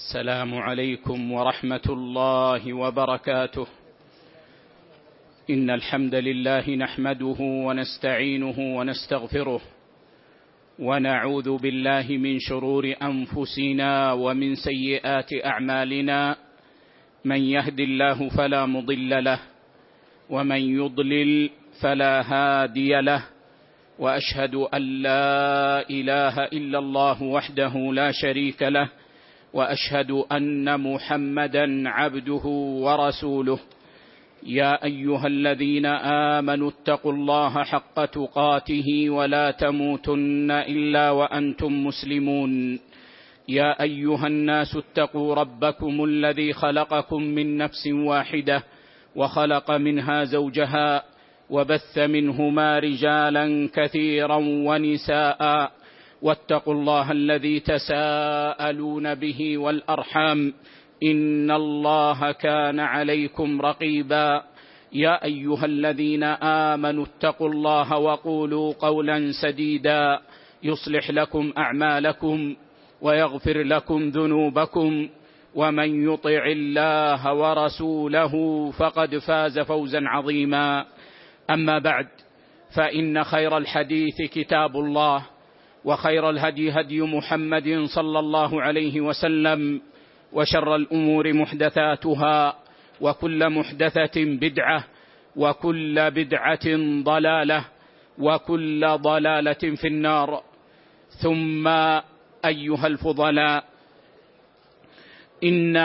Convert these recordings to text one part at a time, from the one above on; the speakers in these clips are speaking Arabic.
السلام عليكم ورحمة الله وبركاته. إن الحمد لله نحمده ونستعينه ونستغفره، ونعوذ بالله من شرور أنفسنا ومن سيئات أعمالنا. من يهد الله فلا مضل له، ومن يضلل فلا هادي له، وأشهد أن لا إله إلا الله وحده لا شريك له، وأشهد أن محمدًا عبده ورسوله. يا أيها الذين آمنوا اتقوا الله حق تقاته ولا تموتن إلا وأنتم مسلمون. يا أيها الناس اتقوا ربكم الذي خلقكم من نفس واحدة، وخلق منها زوجها، وبث منهما رجالا كثيرا ونساء، واتقوا الله الذي تساءلون به والأرحام، إن الله كان عليكم رقيبا. يا أيها الذين آمنوا اتقوا الله وقولوا قولا سديدا يصلح لكم أعمالكم ويغفر لكم ذنوبكم، ومن يطع الله ورسوله فقد فاز فوزا عظيما. أما بعد، فإن خير الحديث كتاب الله، وخير الهدي هدي محمد صلى الله عليه وسلم، وشر الأمور محدثاتها، وكل محدثة بدعة، وكل بدعة ضلالة، وكل ضلالة في النار. ثم أيها الفضلاء، إن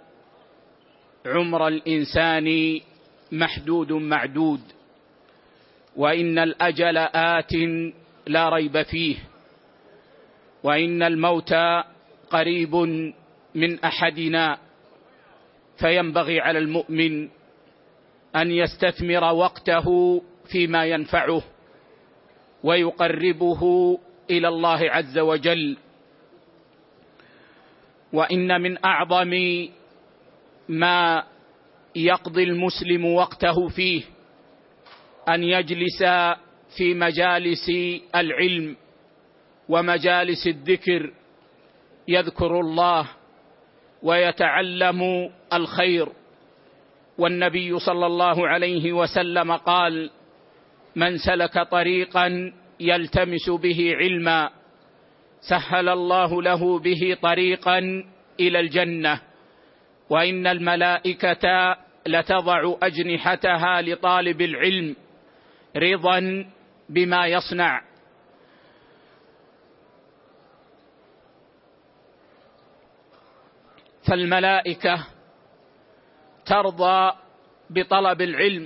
عمر الإنسان محدود معدود، وإن الأجل آت لا ريب فيه، وإن الموت قريب من أحدنا. فينبغي على المؤمن أن يستثمر وقته فيما ينفعه ويقربه إلى الله عز وجل. وإن من أعظم ما يقضي المسلم وقته فيه أن يجلس في مجالس العلم ومجالس الذكر، يذكر الله ويتعلم الخير. والنبي صلى الله عليه وسلم قال: من سلك طريقا يلتمس به علما سهل الله له به طريقا إلى الجنة، وإن الملائكة لتضع أجنحتها لطالب العلم رضا بما يصنع. فالملائكة ترضى بطلب العلم،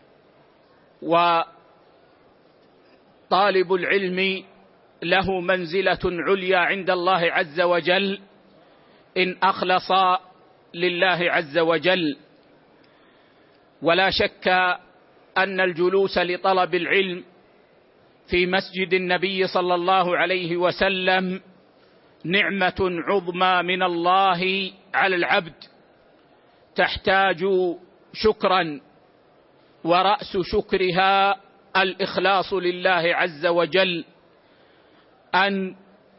وطالب العلم له منزلة عليا عند الله عز وجل إن أخلص لله عز وجل. ولا شك أن الجلوس لطلب العلم في مسجد النبي صلى الله عليه وسلم نعمة عظمى من الله على العبد، تحتاج شكرا، ورأس شكرها الإخلاص لله عز وجل، أن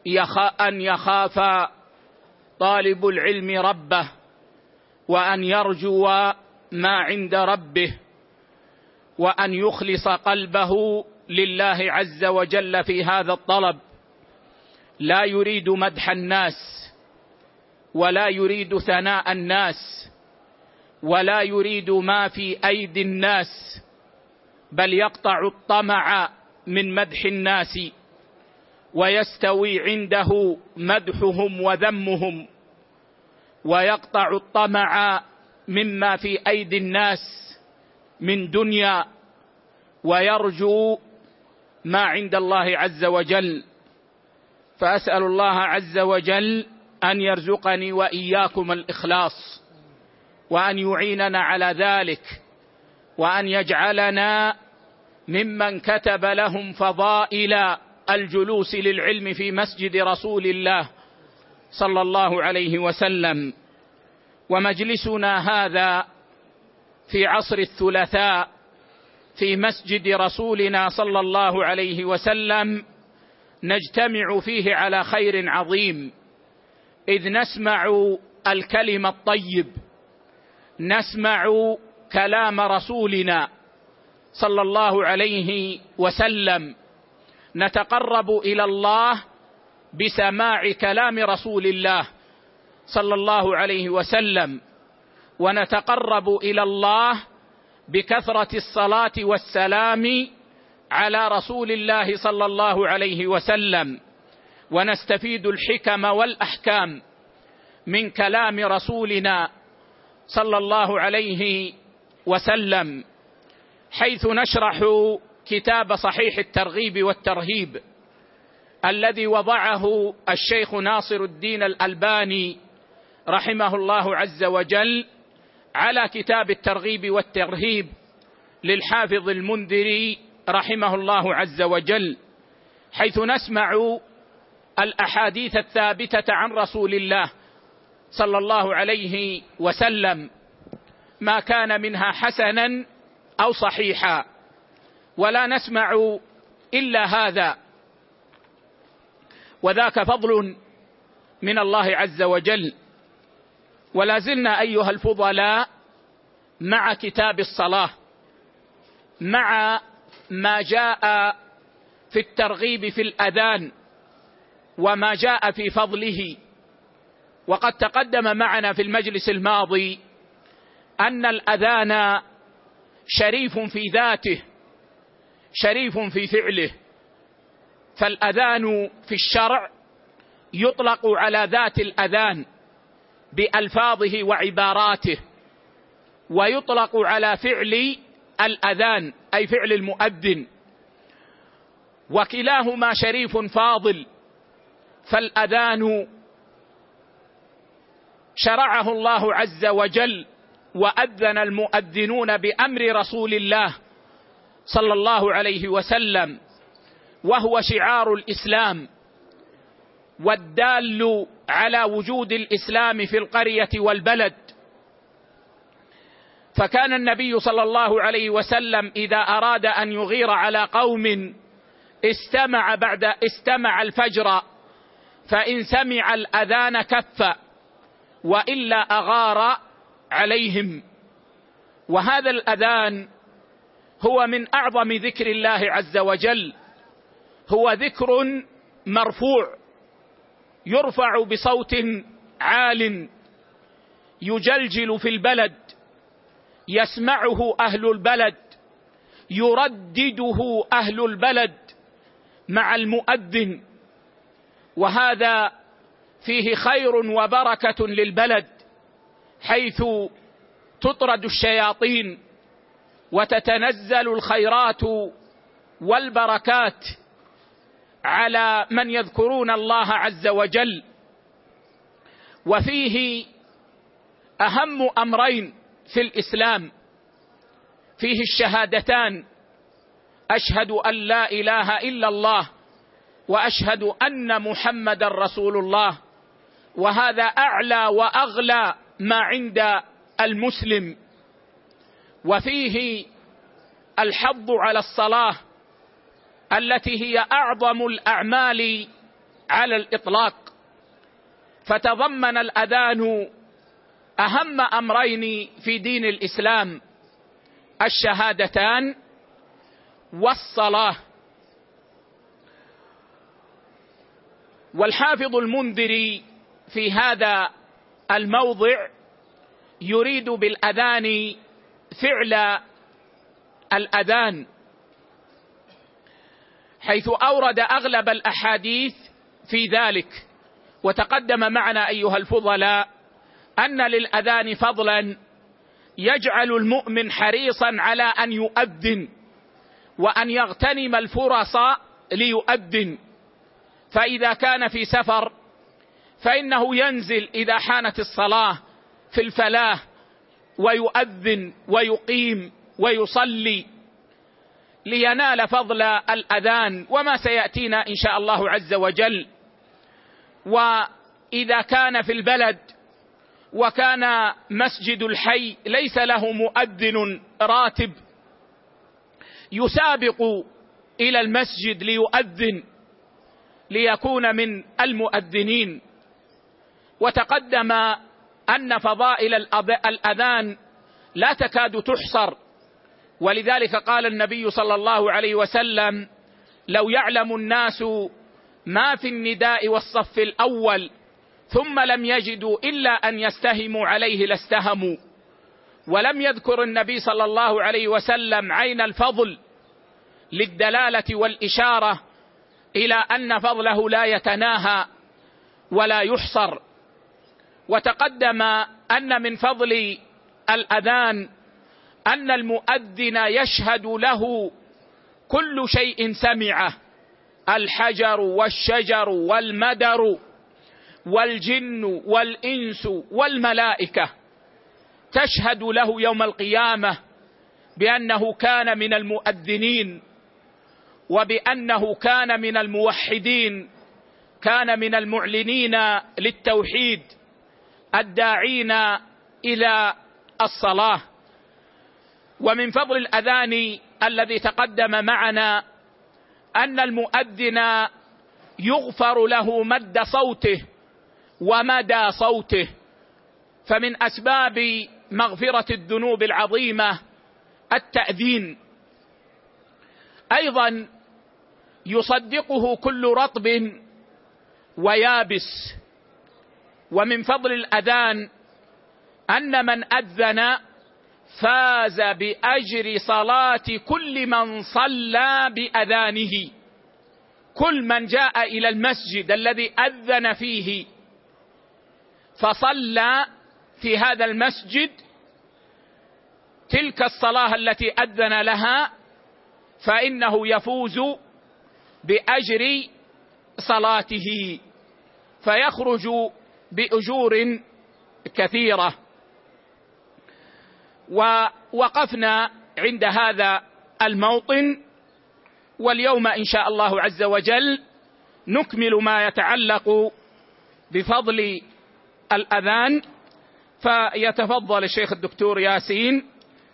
يخاف طالب العلم ربه، وأن يرجو ما عند ربه، وأن يخلص قلبه لله عز وجل في هذا الطلب. لا يريد مدح الناس، ولا يريد ثناء الناس، ولا يريد ما في أيدي الناس، بل يقطع الطمع من مدح الناس، ويستوي عنده مدحهم وذمهم، ويقطع الطمع مما في أيدي الناس من دنيا، ويرجو ما عند الله عز وجل. فأسأل الله عز وجل أن يرزقني وإياكم الإخلاص، وأن يعيننا على ذلك، وأن يجعلنا ممن كتب لهم فضائل الجلوس للعلم في مسجد رسول الله صلى الله عليه وسلم. ومجلسنا هذا في عصر الثلاثاء في مسجد رسولنا صلى الله عليه وسلم نجتمع فيه على خير عظيم، إذ نسمع الكلم الطيب، نسمع كلام رسولنا صلى الله عليه وسلم، نتقرب إلى الله بسماع كلام رسول الله صلى الله عليه وسلم، ونتقرب إلى الله بكثرة الصلاة والسلام على رسول الله صلى الله عليه وسلم، ونستفيد الحكم والأحكام من كلام رسولنا صلى الله عليه وسلم، حيث نشرح كتاب صحيح الترغيب والترهيب الذي وضعه الشيخ ناصر الدين الألباني رحمه الله عز وجل على كتاب الترغيب والترهيب للحافظ المنذري رحمه الله عز وجل، حيث نسمع الأحاديث الثابتة عن رسول الله صلى الله عليه وسلم، ما كان منها حسنا أو صحيحا، ولا نسمع إلا هذا، وذاك فضل من الله عز وجل. ولا زلنا أيها الفضلاء مع كتاب الصلاة، مع ما جاء في الترغيب في الأذان وما جاء في فضله. وقد تقدم معنا في المجلس الماضي أن الأذان شريف في ذاته، شريف في فعله، فالأذان في الشرع يطلق على ذات الأذان بألفاظه وعباراته، ويطلق على فعل الأذان أي فعل المؤذن، وكلاهما شريف فاضل. فالأذان شرعه الله عز وجل، وأذن المؤذنون بأمر رسول الله صلى الله عليه وسلم، وهو شعار الإسلام والدال على وجود الإسلام في القرية والبلد. فكان النبي صلى الله عليه وسلم إذا أراد أن يغير على قوم استمع الفجر، فإن سمع الأذان كف، وإلا أغار عليهم. وهذا الأذان هو من أعظم ذكر الله عز وجل، هو ذكر مرفوع يرفع بصوت عال يجلجل في البلد، يسمعه أهل البلد، يردده أهل البلد مع المؤذن، وهذا فيه خير وبركة للبلد، حيث تطرد الشياطين وتتنزل الخيرات والبركات على من يذكرون الله عز وجل. وفيه أهم أمرين في الإسلام، فيه الشهادتان: أشهد أن لا إله إلا الله وأشهد أن محمدا رسول الله، وهذا أعلى وأغلى ما عند المسلم. وفيه الحض على الصلاة التي هي أعظم الأعمال على الإطلاق، فتضمن الأذان أهم أمرين في دين الإسلام: الشهادتان والصلاة. والحافظ المنذري في هذا الموضع يريد بالأذان فعل الأذان، حيث أورد أغلب الأحاديث في ذلك. وتقدم معنا أيها الفضلاء أن للأذان فضلا يجعل المؤمن حريصا على أن يؤذن وأن يغتنم الفرص ليؤذن. فإذا كان في سفر فإنه ينزل إذا حانت الصلاة في الفلاة ويؤذن ويقيم ويصلي لينال فضل الأذان، وما سيأتينا إن شاء الله عز وجل. وإذا كان في البلد وكان مسجد الحي ليس له مؤذن راتب يسابق إلى المسجد ليؤذن ليكون من المؤذنين. وتقدم أن فضائل الأذان لا تكاد تحصر، ولذلك قال النبي صلى الله عليه وسلم: لو يعلم الناس ما في النداء والصف الأول ثم لم يجدوا إلا أن يستهموا عليه لاستهموا. ولم يذكر النبي صلى الله عليه وسلم عين الفضل للدلالة والإشارة إلى أن فضله لا يتناهى ولا يحصر. وتقدم أن من فضل الأذان أن المؤذن يشهد له كل شيء سمعه، الحجر والشجر والمدر والجن والإنس والملائكة، تشهد له يوم القيامة بأنه كان من المؤذنين، وبأنه كان من الموحدين، كان من المعلنين للتوحيد الداعين إلى الصلاة. ومن فضل الأذان الذي تقدم معنا أن المؤذن يغفر له مد صوته ومدى صوته، فمن أسباب مغفرة الذنوب العظيمة التأذين. أيضا يصدقه كل رطب ويابس. ومن فضل الأذان أن من أذن فاز بأجر صلاة كل من صلى بأذانه. كل من جاء إلى المسجد الذي أذن فيه فصلى في هذا المسجد تلك الصلاة التي أذن لها فإنه يفوز بأجر صلاته، فيخرج بأجور كثيرة. ووقفنا عند هذا الموطن، واليوم إن شاء الله عز وجل نكمل ما يتعلق بفضل الأذان. فيتفضل الشيخ الدكتور ياسين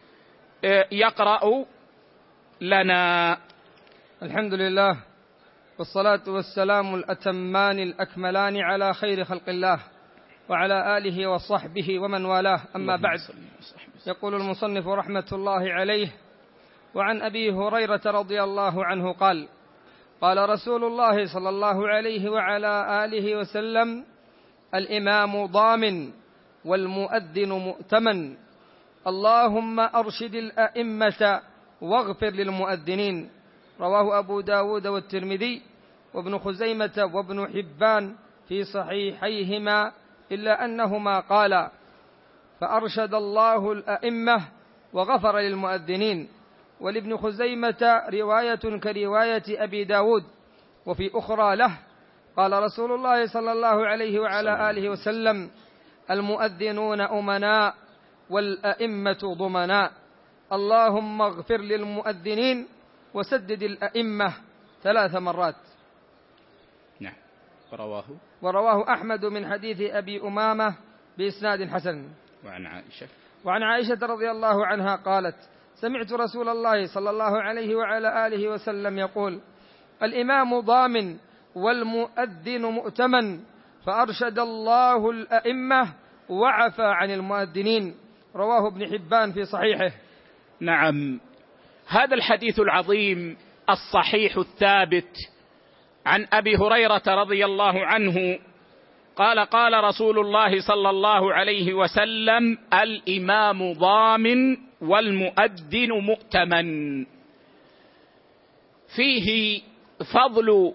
يقرأ لنا. الحمد لله، والصلاة والسلام الأتمان الأكملان على خير خلق الله وعلى آله وصحبه ومن والاه، أما بعد. يقول المصنف رحمة الله عليه: وعن أبي هريرة رضي الله عنه قال: قال رسول الله صلى الله عليه وعلى آله وسلم: الإمام ضامن والمؤذن مؤتمن، اللهم أرشد الأئمة واغفر للمؤذنين. رواه أبو داود والترمذي وابن خزيمة وابن حبان في صحيحيهما، إلا أنهما قالا: فأرشد الله الأئمة وغفر للمؤذنين. ولابن خزيمة رواية كرواية أبي داود، وفي أخرى له قال رسول الله صلى الله عليه وعلى آله وسلم: المؤذنون أمناء والأئمة ضمناء، اللهم اغفر للمؤذنين وسدد الأئمة 3 مرات. نعم. ورواه أحمد من حديث أبي أمامة بإسناد حسن. وعن عائشة رضي الله عنها قالت: سمعت رسول الله صلى الله عليه وعلى آله وسلم يقول: الإمام ضامن والمؤذن مؤتمن، فأرشد الله الأئمة وعفى عن المؤذنين. رواه ابن حبان في صحيحه. نعم. هذا الحديث العظيم الصحيح الثابت عن أبي هريرة رضي الله عنه قال: قال رسول الله صلى الله عليه وسلم: الإمام ضامن والمؤذن مؤتمن. فيه فضل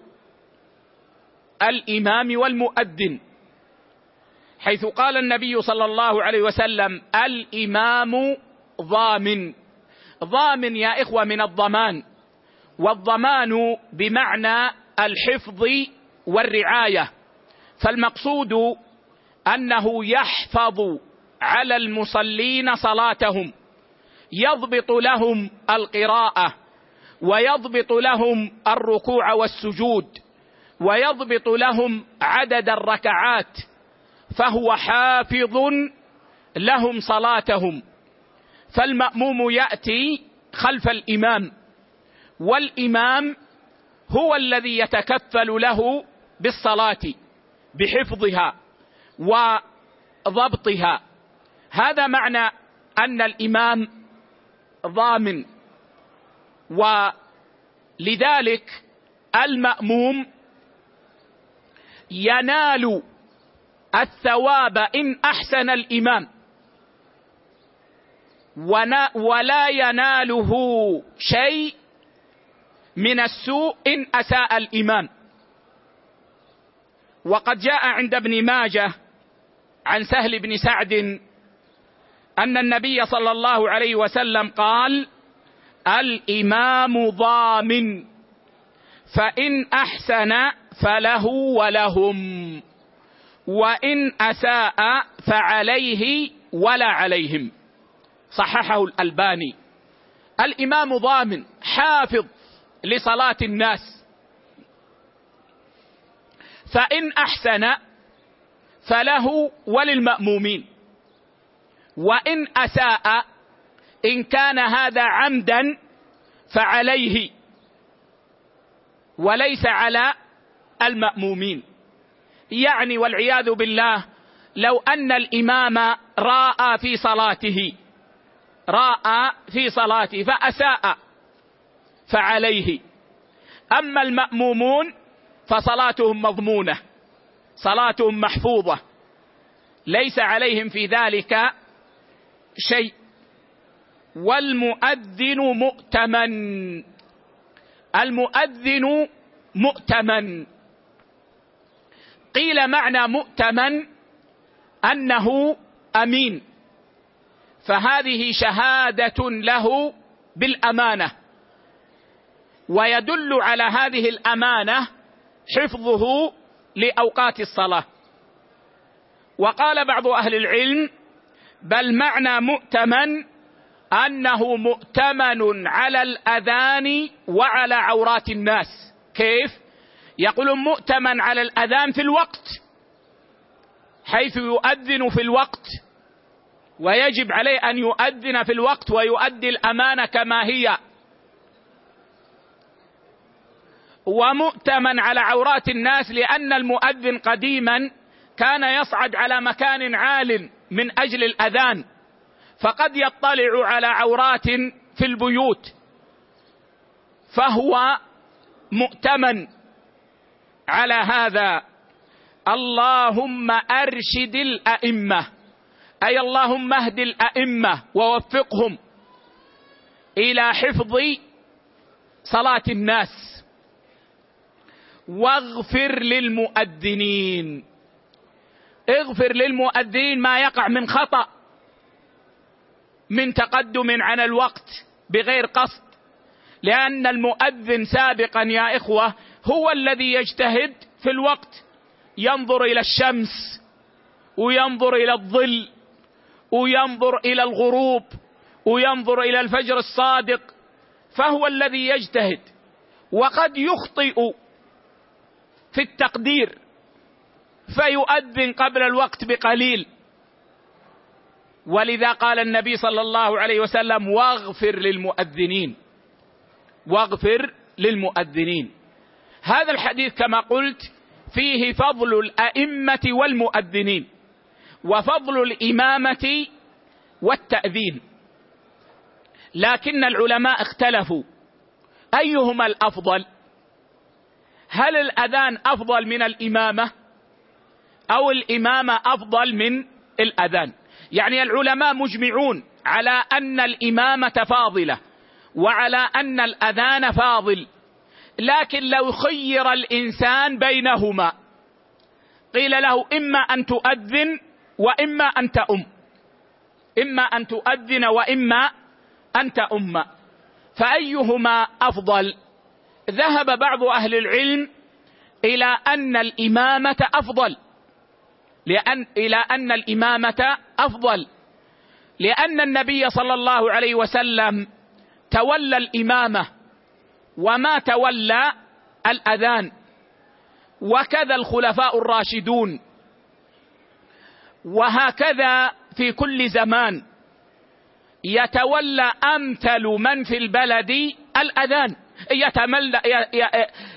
الإمام والمؤذن، حيث قال النبي صلى الله عليه وسلم: الإمام ضامن. ضامن يا إخوة من الضمان، والضمان بمعنى الحفظ والرعاية، فالمقصود أنه يحفظ على المصلين صلاتهم، يضبط لهم القراءة، ويضبط لهم الركوع والسجود، ويضبط لهم عدد الركعات، فهو حافظ لهم صلاتهم. فالمأموم يأتي خلف الإمام، والإمام هو الذي يتكفل له بالصلاة بحفظها ضبطها. هذا معنى أن الإمام ضامن، ولذلك المأموم ينال الثواب إن أحسن الإمام، ولا يناله شيء من السوء إن أساء الإمام. وقد جاء عند ابن ماجه عن سهل بن سعد أن النبي صلى الله عليه وسلم قال: الإمام ضامن، فإن أحسن فله ولهم، وإن أساء فعليه ولا عليهم. صححه الألباني. الإمام ضامن حافظ لصلاة الناس، فإن أحسن فله وللمأمومين، وإن أساء إن كان هذا عمدا فعليه وليس على المأمومين. يعني والعياذ بالله لو أن الإمام راء في صلاته فأساء فعليه، أما المأمومون فصلاتهم مضمونة، صلاتهم محفوظة، ليس عليهم في ذلك شيء. والمؤذن مؤتمن، المؤذن مؤتمن. قيل معنى مؤتمن أنه أمين، فهذه شهادة له بالأمانة، ويدل على هذه الأمانة حفظه لأوقات الصلاة. وقال بعض أهل العلم: بل معنى مؤتمن أنه مؤتمن على الأذان وعلى عورات الناس. كيف؟ يقولون مؤتمن على الأذان في الوقت، حيث يؤذن في الوقت، ويجب عليه أن يؤذن في الوقت ويؤدي الأمانة كما هي. ومؤتمن على عورات الناس لأن المؤذن قديما كان يصعد على مكان عال من أجل الأذان، فقد يطلع على عورات في البيوت، فهو مؤتمن على هذا. اللهم أرشد الأئمة، أي اللهم اهد الأئمة ووفقهم إلى حفظ صلاة الناس. واغفر للمؤذنين، اغفر للمؤذنين ما يقع من خطأ، من تقدم عن الوقت بغير قصد، لأن المؤذن سابقا يا إخوة هو الذي يجتهد في الوقت، ينظر إلى الشمس وينظر إلى الظل وينظر إلى الغروب وينظر إلى الفجر الصادق، فهو الذي يجتهد، وقد يخطئ في التقدير فيؤذن قبل الوقت بقليل. ولذا قال النبي صلى الله عليه وسلم: واغفر للمؤذنين، واغفر للمؤذنين. هذا الحديث كما قلت فيه فضل الأئمة والمؤذنين، وفضل الإمامة والتأذين، لكن العلماء اختلفوا أيهما الأفضل؟ هل الأذان أفضل من الإمامة أو الإمامة أفضل من الأذان؟ يعني العلماء مجمعون على أن الإمامة فاضلة وعلى أن الأذان فاضل، لكن لو خير الإنسان بينهما قيل له: إما أن تؤذن وإما أن تؤم، إما أن تؤذن وإما أن تؤم، فأيهما أفضل؟ ذهب بعض أهل العلم إلى أن الإمامة أفضل، لأن النبي صلى الله عليه وسلم تولى الإمامة وما تولى الأذان، وكذا الخلفاء الراشدون، وهكذا في كل زمان يتولى أمثل من في البلد الأذان،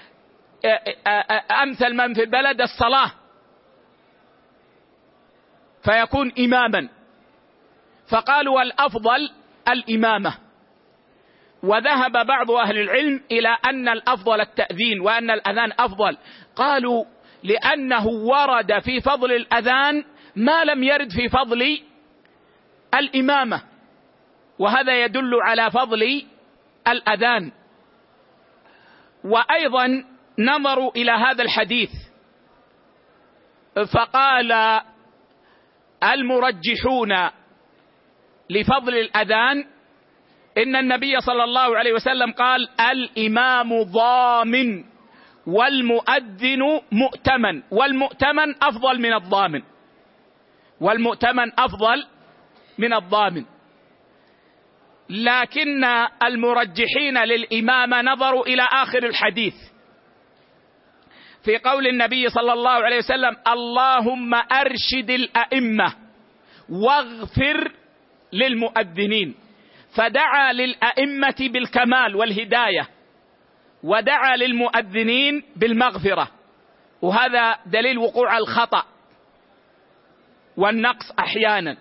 أمثل من في البلد الصلاة. فيكون إماما، فقالوا الأفضل الإمامة. وذهب بعض أهل العلم إلى أن الأفضل التأذين وأن الأذان أفضل، قالوا لأنه ورد في فضل الأذان ما لم يرد في فضل الإمامة، وهذا يدل على فضل الأذان. وأيضا نظروا إلى هذا الحديث فقال المرجحون لفضل الأذان إن النبي صلى الله عليه وسلم قال الإمام ضامن والمؤذن مؤتمن، والمؤتمن أفضل من الضامن، والمؤتمن أفضل من الضامن. لكن المرجحين للإمامة نظروا إلى آخر الحديث في قول النبي صلى الله عليه وسلم اللهم أرشد الأئمة واغفر للمؤذنين، فدعا للأئمة بالكمال والهداية ودعا للمؤذنين بالمغفرة، وهذا دليل وقوع الخطأ والنقص أحيانا.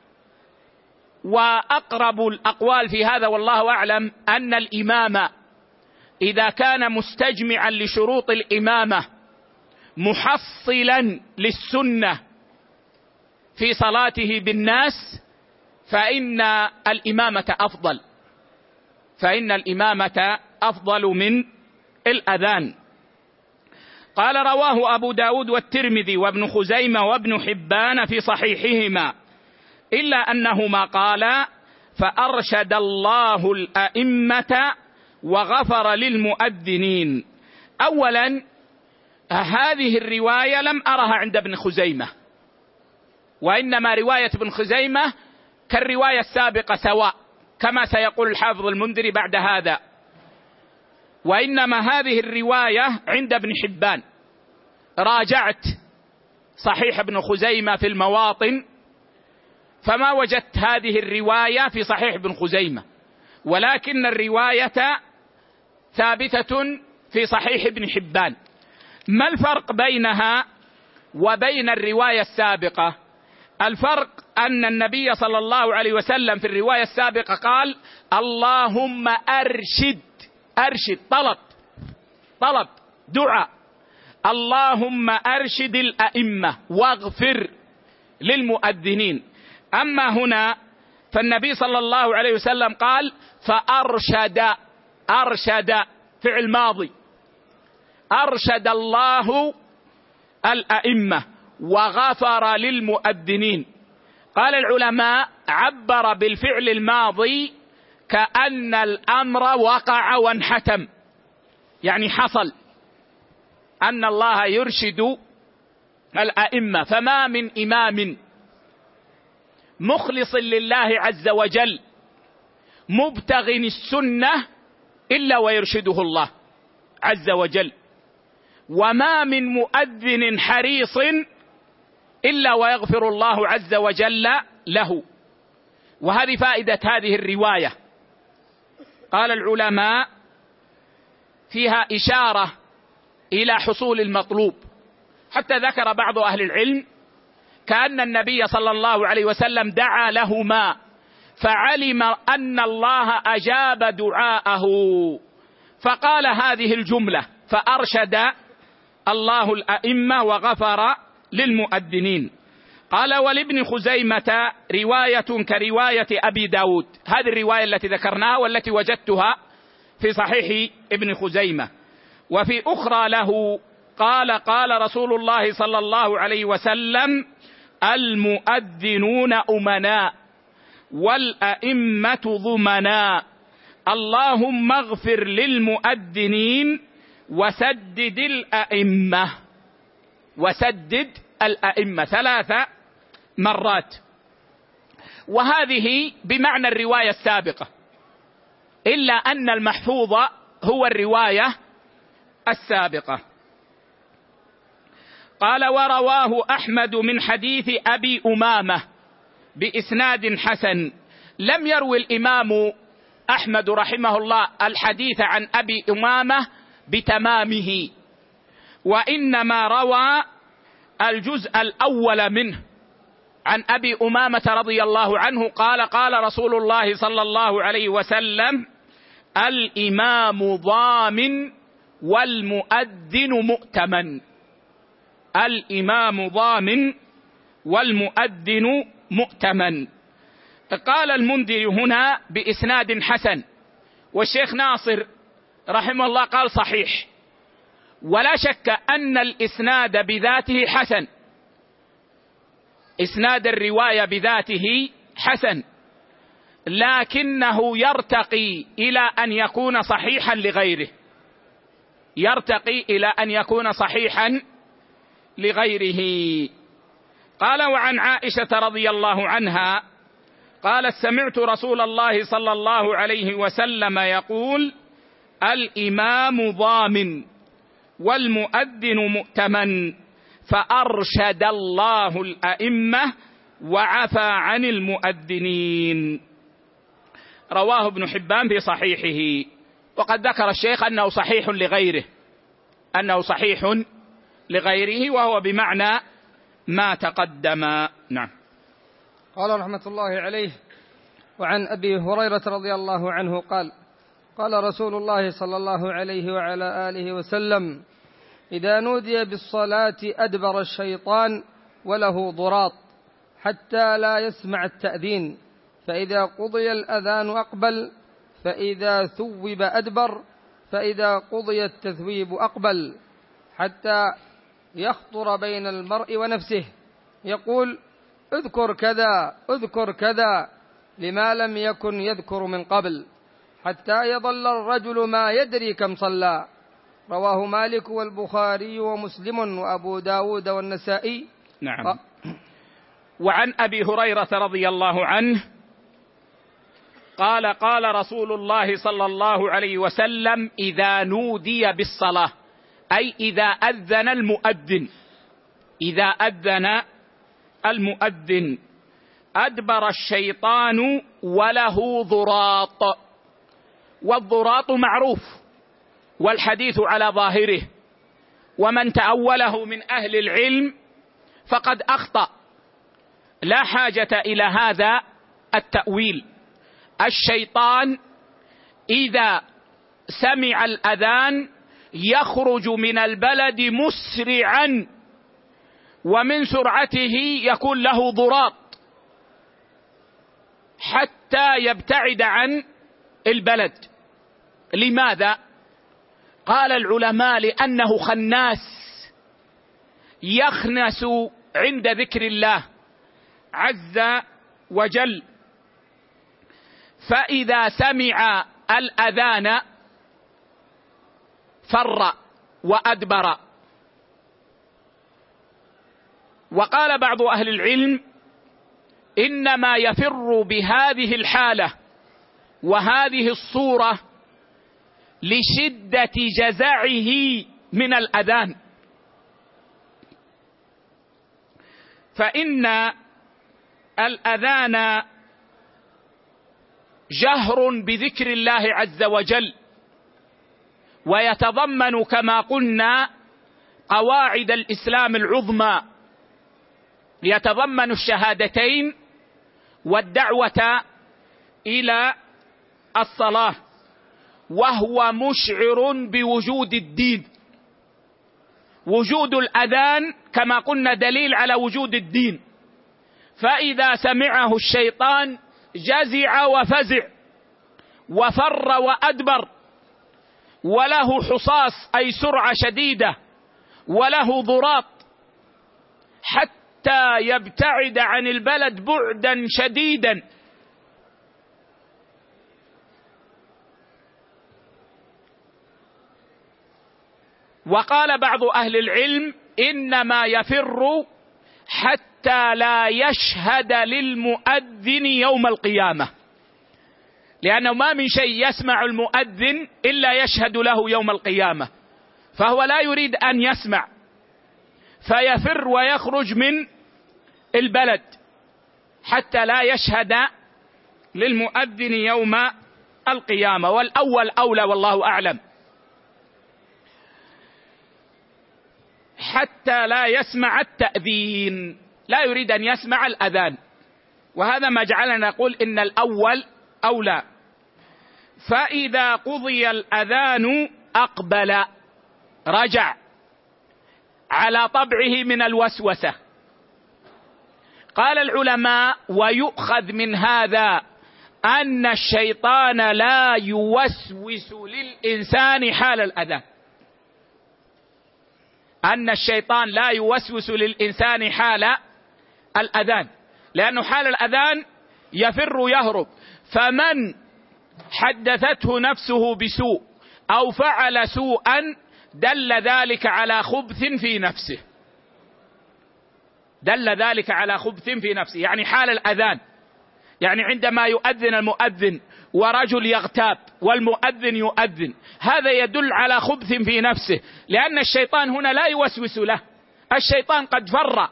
وأقرب الأقوال في هذا والله أعلم أن الإمام إذا كان مستجمعا لشروط الإمامة محصلا للسنة في صلاته بالناس فإن الإمامة أفضل، فإن الإمامة أفضل من الأذان. قال رواه أبو داود والترمذي وابن خزيمة وابن حبان في صحيحهما، إلا أنهما قالا فأرشد الله الأئمة وغفر للمؤذنين. أولا هذه الرواية لم أرها عند ابن خزيمة، وإنما رواية ابن خزيمة كالرواية السابقة سواء، كما سيقول الحافظ المنذري بعد هذا، وإنما هذه الرواية عند ابن حبان. راجعت صحيح ابن خزيمة في المواطن فما وجدت هذه الرواية في صحيح ابن خزيمة، ولكن الرواية ثابتة في صحيح ابن حبان. ما الفرق بينها وبين الرواية السابقة؟ الفرق أن النبي صلى الله عليه وسلم في الرواية السابقة قال اللهم أرشد، أرشد طلب دعاء، اللهم أرشد الأئمة واغفر للمؤذنين. أما هنا فالنبي صلى الله عليه وسلم قال فأرشد، أرشد فعل ماضي، أرشد الله الأئمة وغفر للمؤذنين. قال العلماء عبر بالفعل الماضي كأن الأمر وقع وانحتم، يعني حصل أن الله يرشد الأئمة، فما من إمام مخلص لله عز وجل مبتغ السنة إلا ويرشده الله عز وجل، وما من مؤذن حريص إلا ويغفر الله عز وجل له. وهذه فائدة هذه الرواية. قال العلماء فيها إشارة إلى حصول المطلوب، حتى ذكر بعض أهل العلم كأن النبي صلى الله عليه وسلم دعا لهما فعلم أن الله أجاب دعاءه فقال هذه الجملة فأرشد الله الأئمة وغفر للمؤذنين. قال ولابن خزيمة رواية كرواية أبي داود، هذه الرواية التي ذكرناها والتي وجدتها في صحيح ابن خزيمة. وفي أخرى له قال قال رسول الله صلى الله عليه وسلم المؤذنون أمناء والأئمة ضمناء، اللهم اغفر للمؤذنين وسدد الأئمة، وسدد الأئمة 3 مرات. وهذه بمعنى الرواية السابقة، إلا أن المحفوظ هو الرواية السابقة. قال ورواه أحمد من حديث أبي أمامة بإسناد حسن. لم يروي الإمام أحمد رحمه الله الحديث عن أبي أمامة بتمامه، وإنما روى الجزء الأول منه عن أبي أمامة رضي الله عنه قال قال رسول الله صلى الله عليه وسلم: الإمام ضامن والمؤذن مؤتمن. الإمام ضامن والمؤذن مؤتمن. قال المنذر هنا بإسناد حسن، والشيخ ناصر رحمه الله قال صحيح، ولا شك أن الإسناد بذاته حسن، إسناد الرواية بذاته حسن، لكنه يرتقي إلى أن يكون صحيحا لغيره، يرتقي إلى أن يكون صحيحا لغيره. قال: وعن عائشة رضي الله عنها قالت: سمعت رسول الله صلى الله عليه وسلم يقول: الإمام ضامن والمؤذن مؤتمن، فأرشد الله الأئمة وعفى عن المؤذنين. رواه ابن حبان في صحيحه، وقد ذكر الشيخ أنه صحيح لغيره، أنه صحيح لغيره، وهو بمعنى ما تقدم. نعم. قال رحمة الله عليه: وعن أبي هريرة رضي الله عنه قال: قال رسول الله صلى الله عليه وعلى آله وسلم: إذا نودي بالصلاة أدبر الشيطان وله ضراط حتى لا يسمع التأذين، فإذا قضي الأذان أقبل، فإذا ثوب أدبر، فإذا قضي التثويب أقبل، حتى يخطر بين المرء ونفسه يقول: اذكر كذا اذكر كذا، لما لم يكن يذكر من قبل، حتى يظل الرجل ما يدري كم صلى. رواه مالك والبخاري ومسلم وأبو داود والنسائي. نعم. وعن أبي هريرة رضي الله عنه قال: قال رسول الله صلى الله عليه وسلم: إذا نودي بالصلاة، أي إذا أذن المؤذن، إذا أذن المؤذن، أدبر الشيطان وله ضراط. والضراط معروف، والحديث على ظاهره، ومن تأوله من أهل العلم فقد أخطأ، لا حاجة إلى هذا التأويل. الشيطان إذا سمع الأذان يخرج من البلد مسرعا، ومن سرعته يكون له ضراط حتى يبتعد عن البلد. لماذا؟ قال العلماء: لأنه خناس، يخنس عند ذكر الله عز وجل، فإذا سمع الأذان فر وأدبر. وقال بعض أهل العلم: إنما يفر بهذه الحالة وهذه الصورة لشدة جزعه من الأذان، فإن الأذان جهر بذكر الله عز وجل، ويتضمن كما قلنا قواعد الإسلام العظمى، يتضمن الشهادتين والدعوة إلى الصلاة، وهو مشعر بوجود الدين. وجود الأذان كما قلنا دليل على وجود الدين، فإذا سمعه الشيطان جزع وفزع وفر وأدبر، وله حصاص أي سرعة شديدة، وله ضراط حتى يبتعد عن البلد بعدا شديدا. وقال بعض أهل العلم: إنما يفر حتى لا يشهد للمؤذن يوم القيامة، لأنه ما من شيء يسمع المؤذن إلا يشهد له يوم القيامة، فهو لا يريد أن يسمع، فيفر ويخرج من البلد حتى لا يشهد للمؤذن يوم القيامة. والأول أولى والله أعلم، حتى لا يسمع التأذين. لا يريد أن يسمع الأذان، وهذا ما جعلنا نقول إن الأول أولى. فإذا قضي الأذان أقبل، رجع على طبعه من الوسوسة. قال العلماء: ويؤخذ من هذا أن الشيطان لا يوسوس للإنسان حال الأذان، أن الشيطان لا يوسوس للإنسان حال الأذان، لأنه حال الأذان يفر يهرب. فمن حدثته نفسه بسوء أو فعل سوءا دل ذلك على خبث في نفسه، دل ذلك على خبث في نفسه. يعني حال الأذان، يعني عندما يؤذن المؤذن ورجل يغتاب والمؤذن يؤذن، هذا يدل على خبث في نفسه، لأن الشيطان هنا لا يوسوس له، الشيطان قد فر.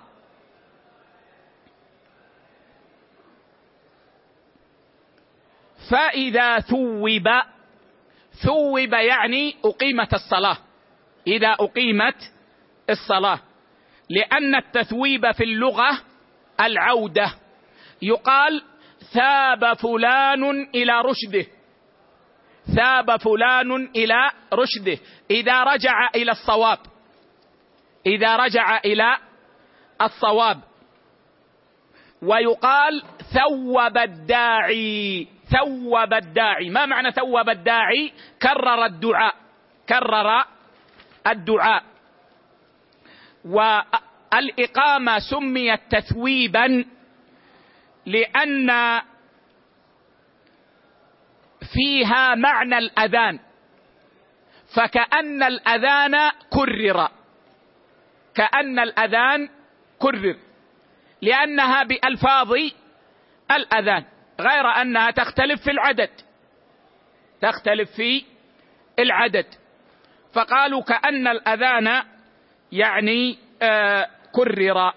فإذا ثوب يعني أقيمت الصلاة، إذا أقيمت الصلاة، لأن التثويب في اللغة العودة. يقال: ثاب فلان إلى رشده، ثاب فلان إلى رشده، إذا رجع إلى الصواب، إذا رجع إلى الصواب. ويقال: ثوب الداعي، ثوب الداعي. ما معنى ثوب الداعي؟ كرر الدعاء، كرر الدعاء. والإقامة سميت تثويبا لأن فيها معنى الأذان، فكأن الأذان كرر، كأن الأذان كرر، لأنها بألفاظ الأذان، غير أنها تختلف في العدد، تختلف في العدد. فقالوا كأن الأذان يعني كرر.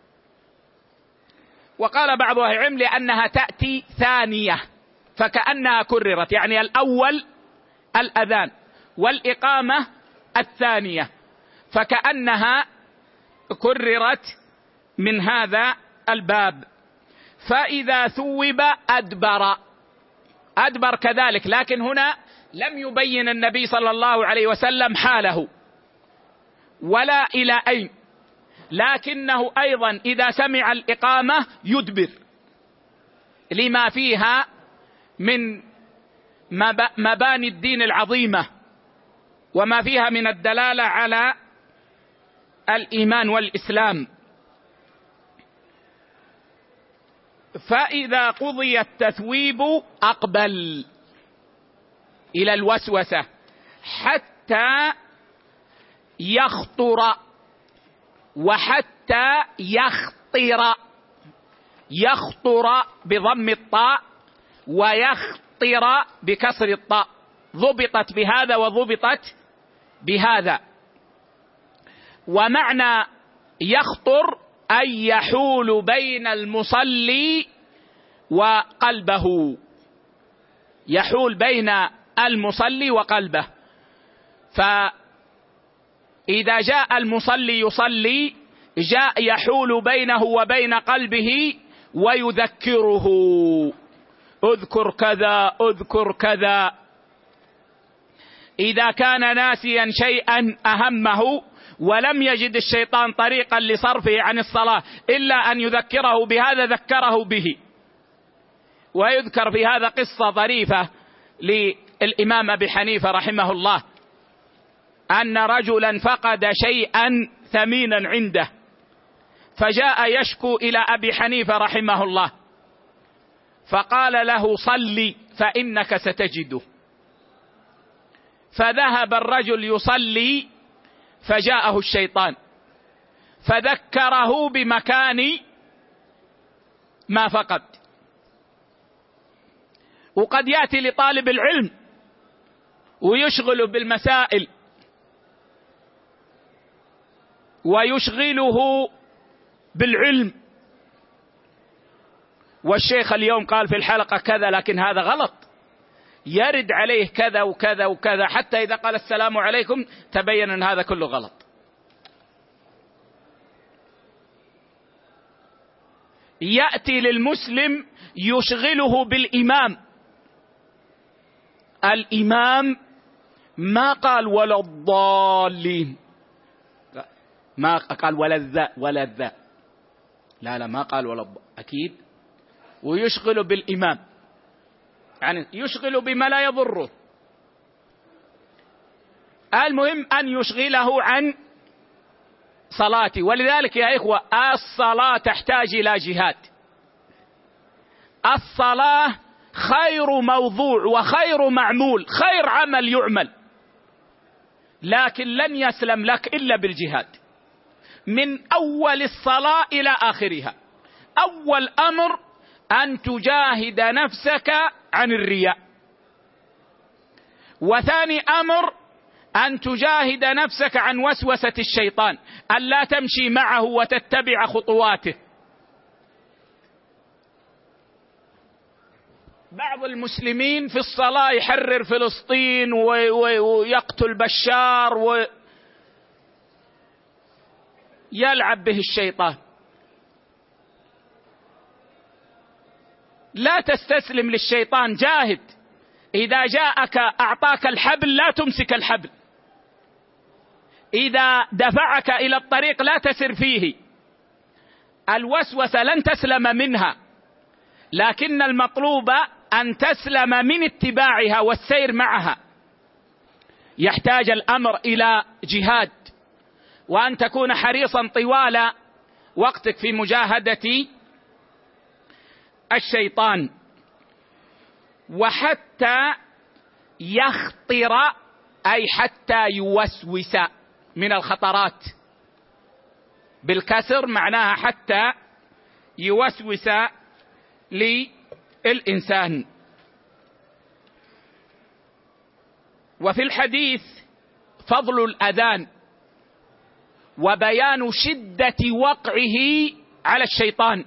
وقال بعض أهل العلم لأنها تأتي ثانية فكأنها كررت، يعني الأول الأذان والإقامة الثانية، فكأنها كررت من هذا الباب. فإذا ثوب أدبر، أدبر كذلك، لكن هنا لم يبين النبي صلى الله عليه وسلم حاله ولا إلى أين، لكنه أيضا إذا سمع الإقامة يدبر لما فيها من مباني الدين العظيمة وما فيها من الدلالة على الإيمان والإسلام. فإذا قضي التثويب أقبل إلى الوسوسة حتى يخطر، وحتى يخطر، يخطر بضم الطاء ويخطر بكسر الطاء، ضبطت بهذا وضبطت بهذا. ومعنى يخطر أي يحول بين المصلي وقلبه، يحول بين المصلي وقلبه. فإذا جاء المصلي يصلي جاء يحول بينه وبين قلبه ويذكره: اذكر كذا اذكر كذا. إذا كان ناسيا شيئا أهمه ولم يجد الشيطان طريقا لصرفه عن الصلاة إلا أن يذكره بهذا ذكره به. ويذكر في هذا قصة ظريفة للإمام أبي حنيفة رحمه الله، أن رجلا فقد شيئا ثمينا عنده، فجاء يشكو إلى أبي حنيفة رحمه الله، فقال له: صلي فإنك ستجده. فذهب الرجل يصلي فجاءه الشيطان فذكره بمكان ما فقد. وقد يأتي لطالب العلم ويشغله بالمسائل ويشغله بالعلم، والشيخ اليوم قال في الحلقة كذا، لكن هذا غلط، يرد عليه كذا وكذا وكذا، حتى إذا قال السلام عليكم تبين أن هذا كله غلط. يأتي للمسلم يشغله بالإمام. الإمام ما قال ولا الضالين، ما قال ولا الذاء ولا الذاء، لا ما قال ولا أكيد، ويشغل بالإمام، يعني يشغل بما لا يضره. المهم أن يشغله عن صلاته. ولذلك يا إخوة الصلاة تحتاج إلى جهاد. الصلاة خير موضوع وخير معمول، خير عمل يعمل، لكن لن يسلم لك إلا بالجهاد، من أول الصلاة إلى آخرها. أول أمر أن تجاهد نفسك عن الرياء، وثاني أمر أن تجاهد نفسك عن وسوسة الشيطان، أن لا تمشي معه وتتبع خطواته. بعض المسلمين في الصلاة يحرر فلسطين ويقتل بشار ويلعب به الشيطان. لا تستسلم للشيطان، جاهد. إذا جاءك أعطاك الحبل لا تمسك الحبل، إذا دفعك إلى الطريق لا تسر فيه. الوسوسة لن تسلم منها، لكن المطلوب أن تسلم من اتباعها والسير معها. يحتاج الأمر إلى جهاد، وأن تكون حريصا طوال وقتك في مجاهدة الشيطان، وحتى يخطر أي حتى يوسوس من الخطرات، بالكسر معناها حتى يوسوس للإنسان. وفي الحديث فضل الأذان وبيان شدة وقعه على الشيطان،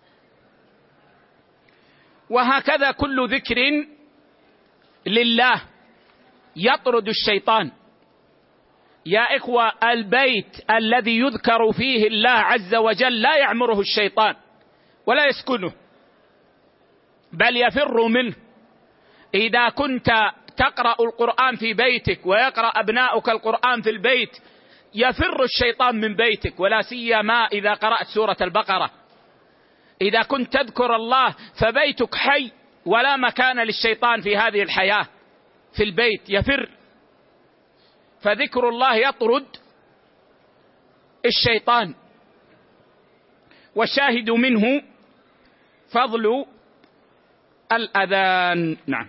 وهكذا كل ذكر لله يطرد الشيطان. يا إخوة البيت الذي يذكر فيه الله عز وجل لا يعمره الشيطان ولا يسكنه، بل يفر منه. إذا كنت تقرأ القرآن في بيتك ويقرأ أبناؤك القرآن في البيت يفر الشيطان من بيتك، ولا سيما إذا قرأت سورة البقرة. إذا كنت تذكر الله فبيتك حي ولا مكان للشيطان في هذه الحياة، في البيت يفر. فذكر الله يطرد الشيطان. والشاهد منه فضل الأذان. نعم.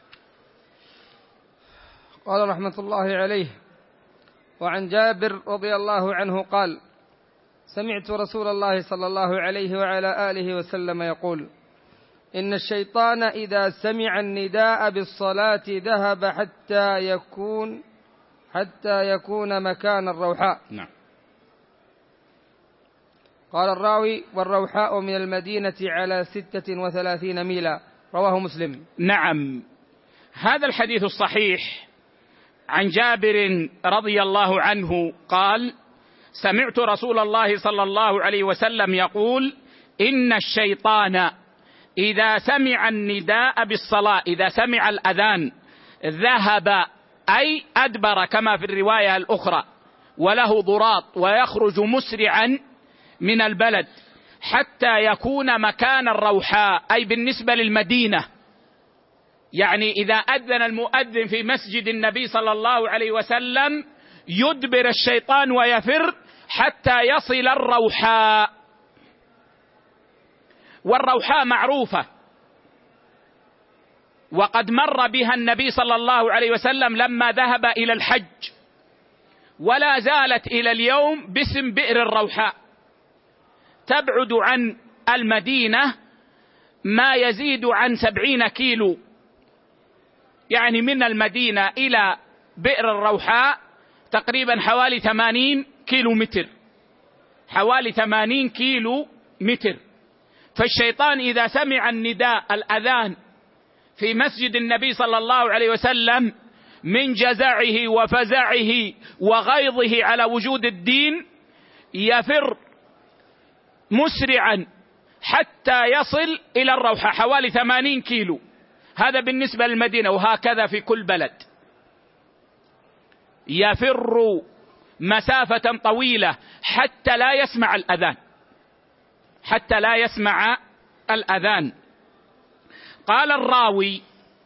قال رحمة الله عليه: وعن جابر رضي الله عنه قال: سمعت رسول الله صلى الله عليه وعلى آله وسلم يقول: إن الشيطان إذا سمع النداء بالصلاة ذهب حتى يكون مكان الروحاء. نعم. قال الراوي: والروحاء من المدينة على 36 ميلا. رواه مسلم. نعم. هذا الحديث الصحيح عن جابر رضي الله عنه قال: سمعت رسول الله صلى الله عليه وسلم يقول: إن الشيطان إذا سمع النداء بالصلاة، إذا سمع الأذان، ذهب أي أدبر كما في الرواية الأخرى، وله ضراط ويخرج مسرعا من البلد حتى يكون مكان الروحاء، أي بالنسبة للمدينة. يعني إذا أذن المؤذن في مسجد النبي صلى الله عليه وسلم يدبر الشيطان ويفر حتى يصل الروحاء. والروحاء معروفة، وقد مر بها النبي صلى الله عليه وسلم لما ذهب إلى الحج، ولا زالت إلى اليوم باسم بئر الروحاء. تبعد عن المدينة ما يزيد عن 70 كيلو، يعني من المدينة إلى بئر الروحاء تقريبا حوالي 80 كيلو متر، حوالي 80 كيلو متر. فالشيطان إذا سمع النداء الأذان في مسجد النبي صلى الله عليه وسلم من جزعه وفزعه وغيظه على وجود الدين يفر مسرعا حتى يصل إلى الروحة، حوالي 80 كيلو. هذا بالنسبة للمدينة، وهكذا في كل بلد. يفر مسافة طويلة حتى لا يسمع الأذان، حتى لا يسمع الأذان. قال الراوي،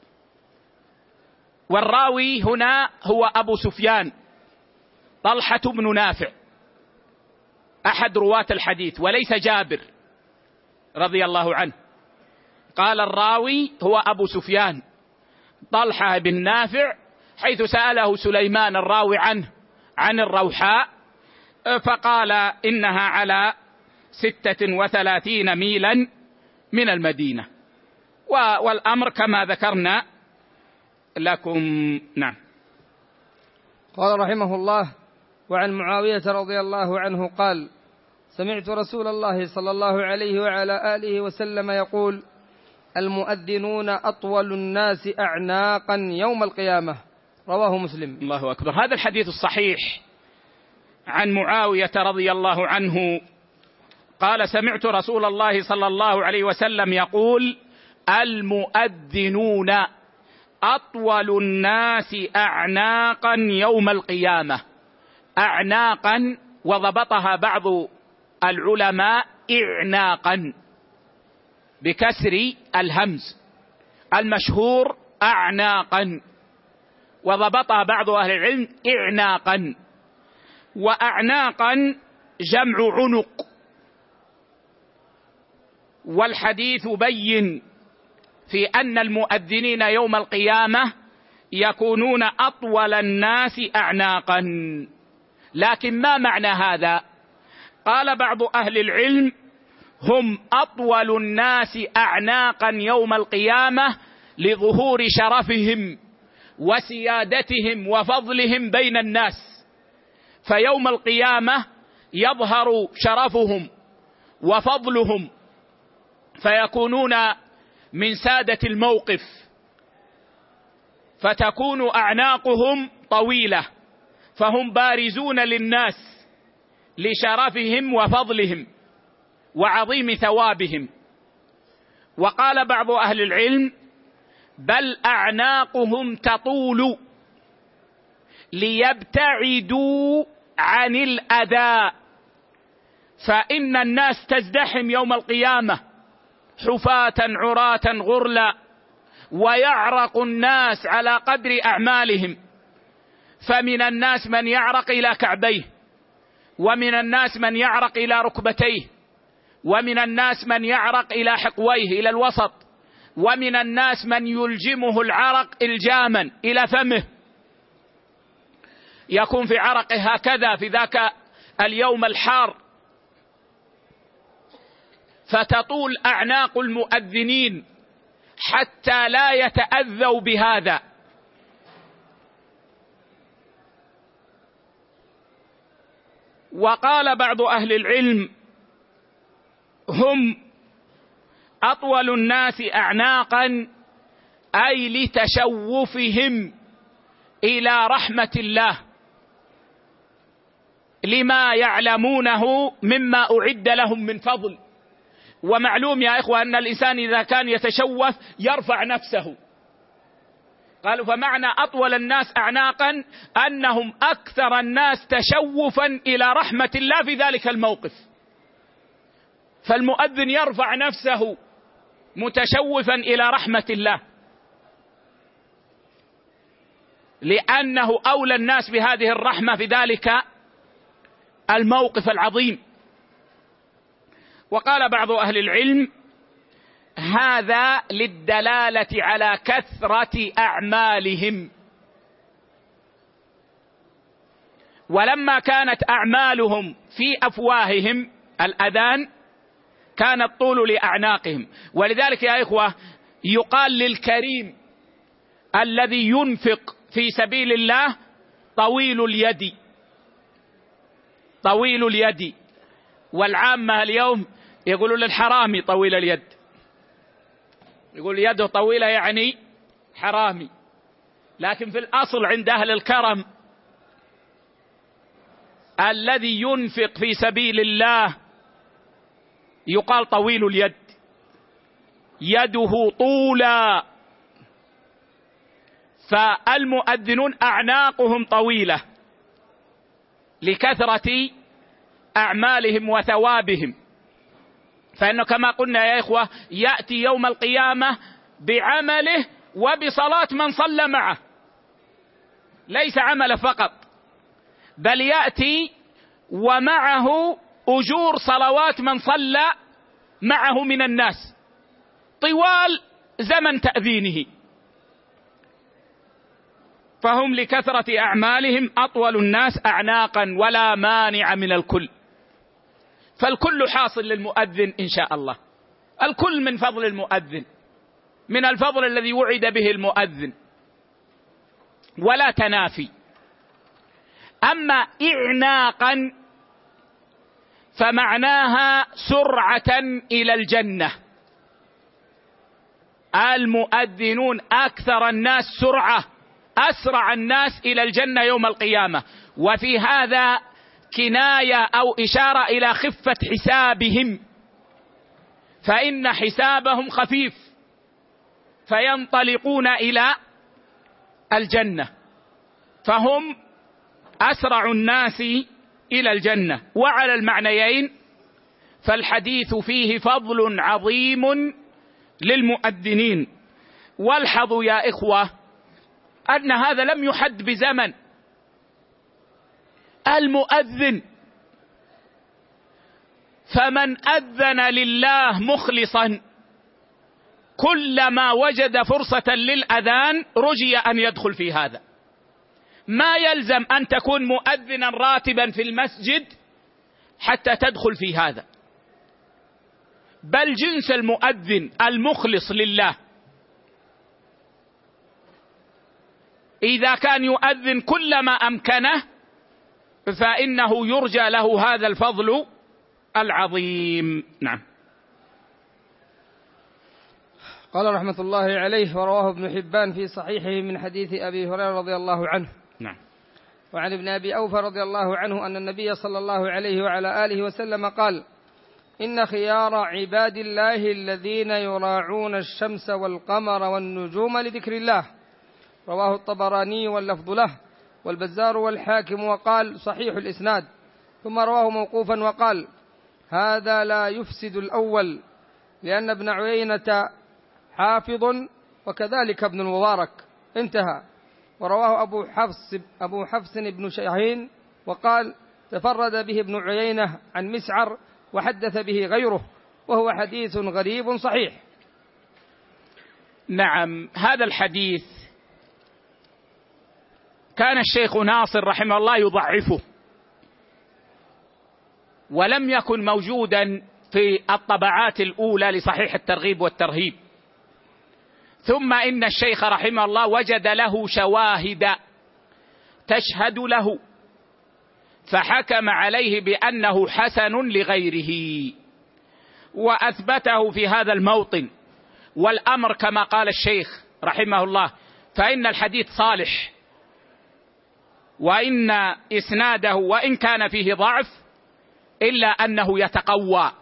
والراوي هنا هو أبو سفيان طلحة بن نافع أحد رواة الحديث، وليس جابر رضي الله عنه. قال الراوي هو أبو سفيان طلحة بن نافع، حيث سأله سليمان الراوي عنه عن الروحاء، فقال إنها على 36 ميلا من المدينة، والأمر كما ذكرنا لكم. نعم. قال رحمه الله: وعن معاوية رضي الله عنه قال: سمعت رسول الله صلى الله عليه وعلى آله وسلم يقول: المؤذنون أطول الناس أعناقا يوم القيامة. رواه مسلم. الله أكبر. هذا الحديث الصحيح عن معاوية رضي الله عنه قال: سمعت رسول الله صلى الله عليه وسلم يقول: المؤذنون أطول الناس أعناقا يوم القيامة. أعناقا، وضبطها بعض العلماء إعناقا بكسر الهمز، المشهور أعناقا، وضبطها بعض أهل العلم إعناقا. وأعناقا جمع عنق، والحديث بين في أن المؤذنين يوم القيامة يكونون أطول الناس أعناقا. لكن ما معنى هذا؟ قال بعض أهل العلم: هم أطول الناس أعناقا يوم القيامة لظهور شرفهم وسيادتهم وفضلهم بين الناس، فيوم القيامة يظهر شرفهم وفضلهم، فيكونون من سادة الموقف، فتكون أعناقهم طويلة، فهم بارزون للناس لشرفهم وفضلهم وعظيم ثوابهم. وقال بعض أهل العلم: بل أعناقهم تطول ليبتعدوا عن الأذى، فإن الناس تزدحم يوم القيامة حفاة عراة غرلا، ويعرق الناس على قدر أعمالهم، فمن الناس من يعرق إلى كعبيه، ومن الناس من يعرق إلى ركبتيه، ومن الناس من يعرق إلى حقويه إلى الوسط، ومن الناس من يلجمه العرق إلجاما إلى فمه، يكون في عرقه هكذا في ذاك اليوم الحار. فتطول أعناق المؤذنين حتى لا يتأذوا بهذا. وقال بعض أهل العلم: هم أطول الناس أعناقا أي لتشوفهم إلى رحمة الله، لما يعلمونه مما أعد لهم من فضل. ومعلوم يا إخوة أن الإنسان إذا كان يتشوف يرفع نفسه. قالوا: فمعنى أطول الناس أعناقا أنهم أكثر الناس تشوفا إلى رحمة الله في ذلك الموقف، فالمؤذن يرفع نفسه متشوفا إلى رحمة الله، لأنه أولى الناس بهذه الرحمة في ذلك الموقف العظيم. وقال بعض أهل العلم: هذا للدلالة على كثرة أعمالهم، ولما كانت أعمالهم في أفواههم الأذان كان الطول لأعناقهم. ولذلك يا إخوة يقال للكريم الذي ينفق في سبيل الله طويل اليد، طويل اليد. والعامة اليوم يقولوا للحرامي طويل اليد، يقول يده طويلة يعني حرامي. لكن في الأصل عند أهل الكرم الذي ينفق في سبيل الله يقال طويل اليد، يده طولا، فالمؤذنون أعناقهم طويلة لكثرة أعمالهم وثوابهم. فإنه كما قلنا يا إخوة يأتي يوم القيامة بعمله وبصلاة من صلى معه، ليس عمل فقط، بل يأتي ومعه أجور صلوات من صلى معه من الناس طوال زمن تأذينه، فهم لكثرة أعمالهم أطول الناس أعناقا ولا مانع من الكل. فالكل حاصل للمؤذن إن شاء الله، الكل من فضل المؤذن، من الفضل الذي وعد به المؤذن، ولا تنافي. أما إعناقا فمعناها سرعة إلى الجنة. المؤذنون أكثر الناس سرعة، أسرع الناس إلى الجنة يوم القيامة، وفي هذا كناية أو إشارة إلى خفة حسابهم، فإن حسابهم خفيف فينطلقون إلى الجنة، فهم أسرع الناس إلى الجنة. وعلى المعنيين فالحديث فيه فضل عظيم للمؤذنين. والحظوا يا إخوة أن هذا لم يحد بزمن، المؤذن فمن أذن لله مخلصا كلما وجد فرصة للأذان رجي أن يدخل في هذا. ما يلزم أن تكون مؤذنا راتبا في المسجد حتى تدخل في هذا، بل جنس المؤذن المخلص لله إذا كان يؤذن كلما أمكنه فإنه يرجى له هذا الفضل العظيم. نعم. قال رحمة الله عليه: ورواه ابن حبان في صحيحه من حديث أبي هريرة رضي الله عنه. نعم. وعن ابن أبي أوفى رضي الله عنه أن النبي صلى الله عليه وعلى آله وسلم قال: إن خيار عباد الله الذين يراعون الشمس والقمر والنجوم لذكر الله. رواه الطبراني واللفظ له، والبزار والحاكم، وقال صحيح الإسناد. ثم رواه موقوفا وقال: هذا لا يفسد الأول، لأن ابن عيينة حافظ وكذلك ابن المبارك. انتهى. ورواه أبو حفص بن شاهين وقال: تفرد به ابن عيينة عن مسعر وحدث به غيره، وهو حديث غريب صحيح. نعم. هذا الحديث كان الشيخ ناصر رحمه الله يضعفه، ولم يكن موجودا في الطبعات الأولى لصحيح الترغيب والترهيب. ثم إن الشيخ رحمه الله وجد له شواهد تشهد له، فحكم عليه بأنه حسن لغيره وأثبته في هذا الموطن. والأمر كما قال الشيخ رحمه الله، فإن الحديث صالح، وإن إسناده وإن كان فيه ضعف إلا أنه يتقوى.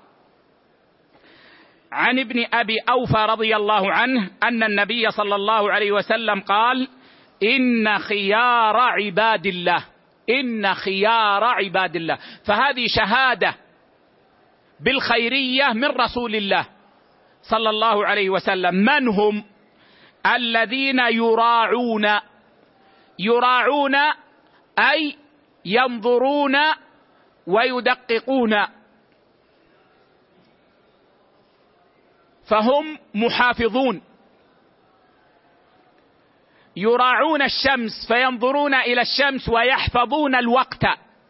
عن ابن أبي أوفى رضي الله عنه أن النبي صلى الله عليه وسلم قال: إن خيار عباد الله، إن خيار عباد الله. فهذه شهادة بالخيرية من رسول الله صلى الله عليه وسلم. من هم؟ الذين يراعون أي ينظرون ويدققون، فهم محافظون. يراعون الشمس فينظرون إلى الشمس ويحفظون الوقت،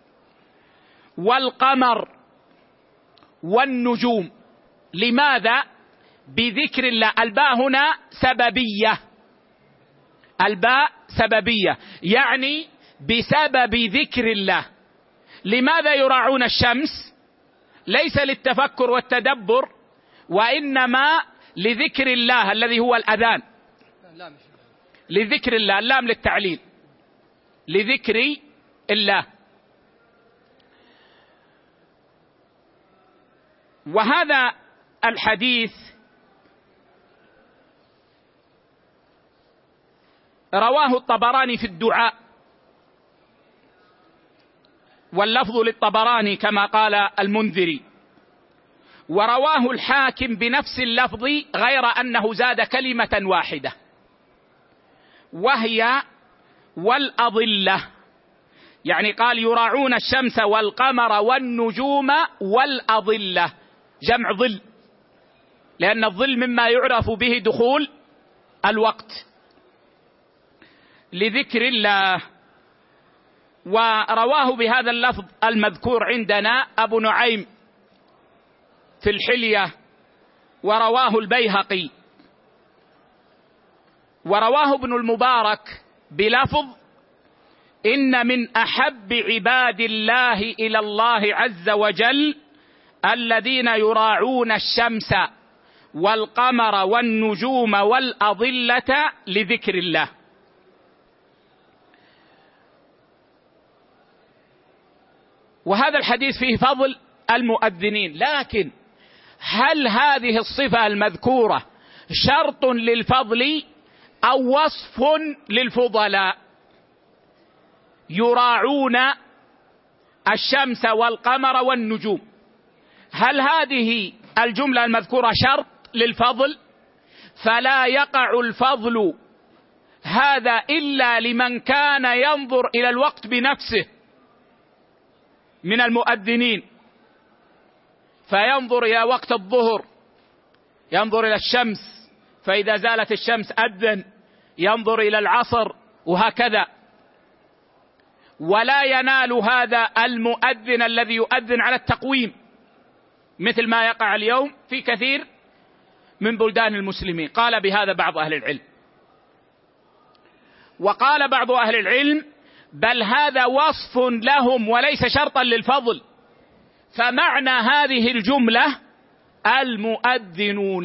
والقمر والنجوم. لماذا؟ بذكر الله. الباء هنا سببية، الباء سببية، يعني بسبب ذكر الله. لماذا يراعون الشمس؟ ليس للتفكر والتدبر، وإنما لذكر الله الذي هو الأذان، لذكر الله، اللام للتعليل، لذكر الله. وهذا الحديث رواه الطبراني في الدعاء، واللفظ للطبراني كما قال المنذري، ورواه الحاكم بنفس اللفظ غير أنه زاد كلمة واحدة وهي والأضلة، يعني قال يراعون الشمس والقمر والنجوم والأضلة، جمع ظل، لأن الظل مما يعرف به دخول الوقت لذكر الله. ورواه بهذا اللفظ المذكور عندنا أبو نعيم في الحلية، ورواه البيهقي، ورواه ابن المبارك بلفظ إن من أحب عباد الله إلى الله عز وجل الذين يراعون الشمس والقمر والنجوم والأضلة لذكر الله. وهذا الحديث فيه فضل المؤذنين، لكن هل هذه الصفة المذكورة شرط للفضل أو وصف للفضلاء؟ يراعون الشمس والقمر والنجوم، هل هذه الجملة المذكورة شرط للفضل؟ فلا يقع الفضل هذا إلا لمن كان ينظر إلى الوقت بنفسه من المؤذنين، فينظر إلى وقت الظهر، ينظر إلى الشمس، فإذا زالت الشمس أذن، ينظر إلى العصر، وهكذا. ولا ينال هذا المؤذن الذي يؤذن على التقويم مثل ما يقع اليوم في كثير من بلدان المسلمين. قال بهذا بعض أهل العلم، وقال بعض أهل العلم بل هذا وصف لهم وليس شرطا للفضل، فمعنى هذه الجملة المؤذنون،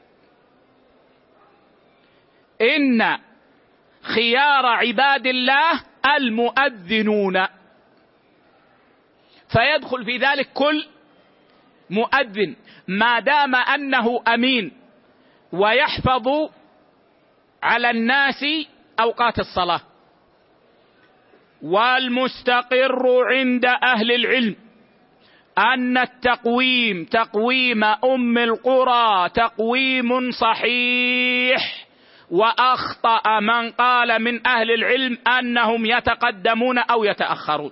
إن خيار عباد الله المؤذنون، فيدخل في ذلك كل مؤذن ما دام أنه أمين ويحفظ على الناس أوقات الصلاة. والمستقر عند أهل العلم أن التقويم تقويم أم القرى تقويم صحيح، وأخطأ من قال من أهل العلم أنهم يتقدمون أو يتأخرون.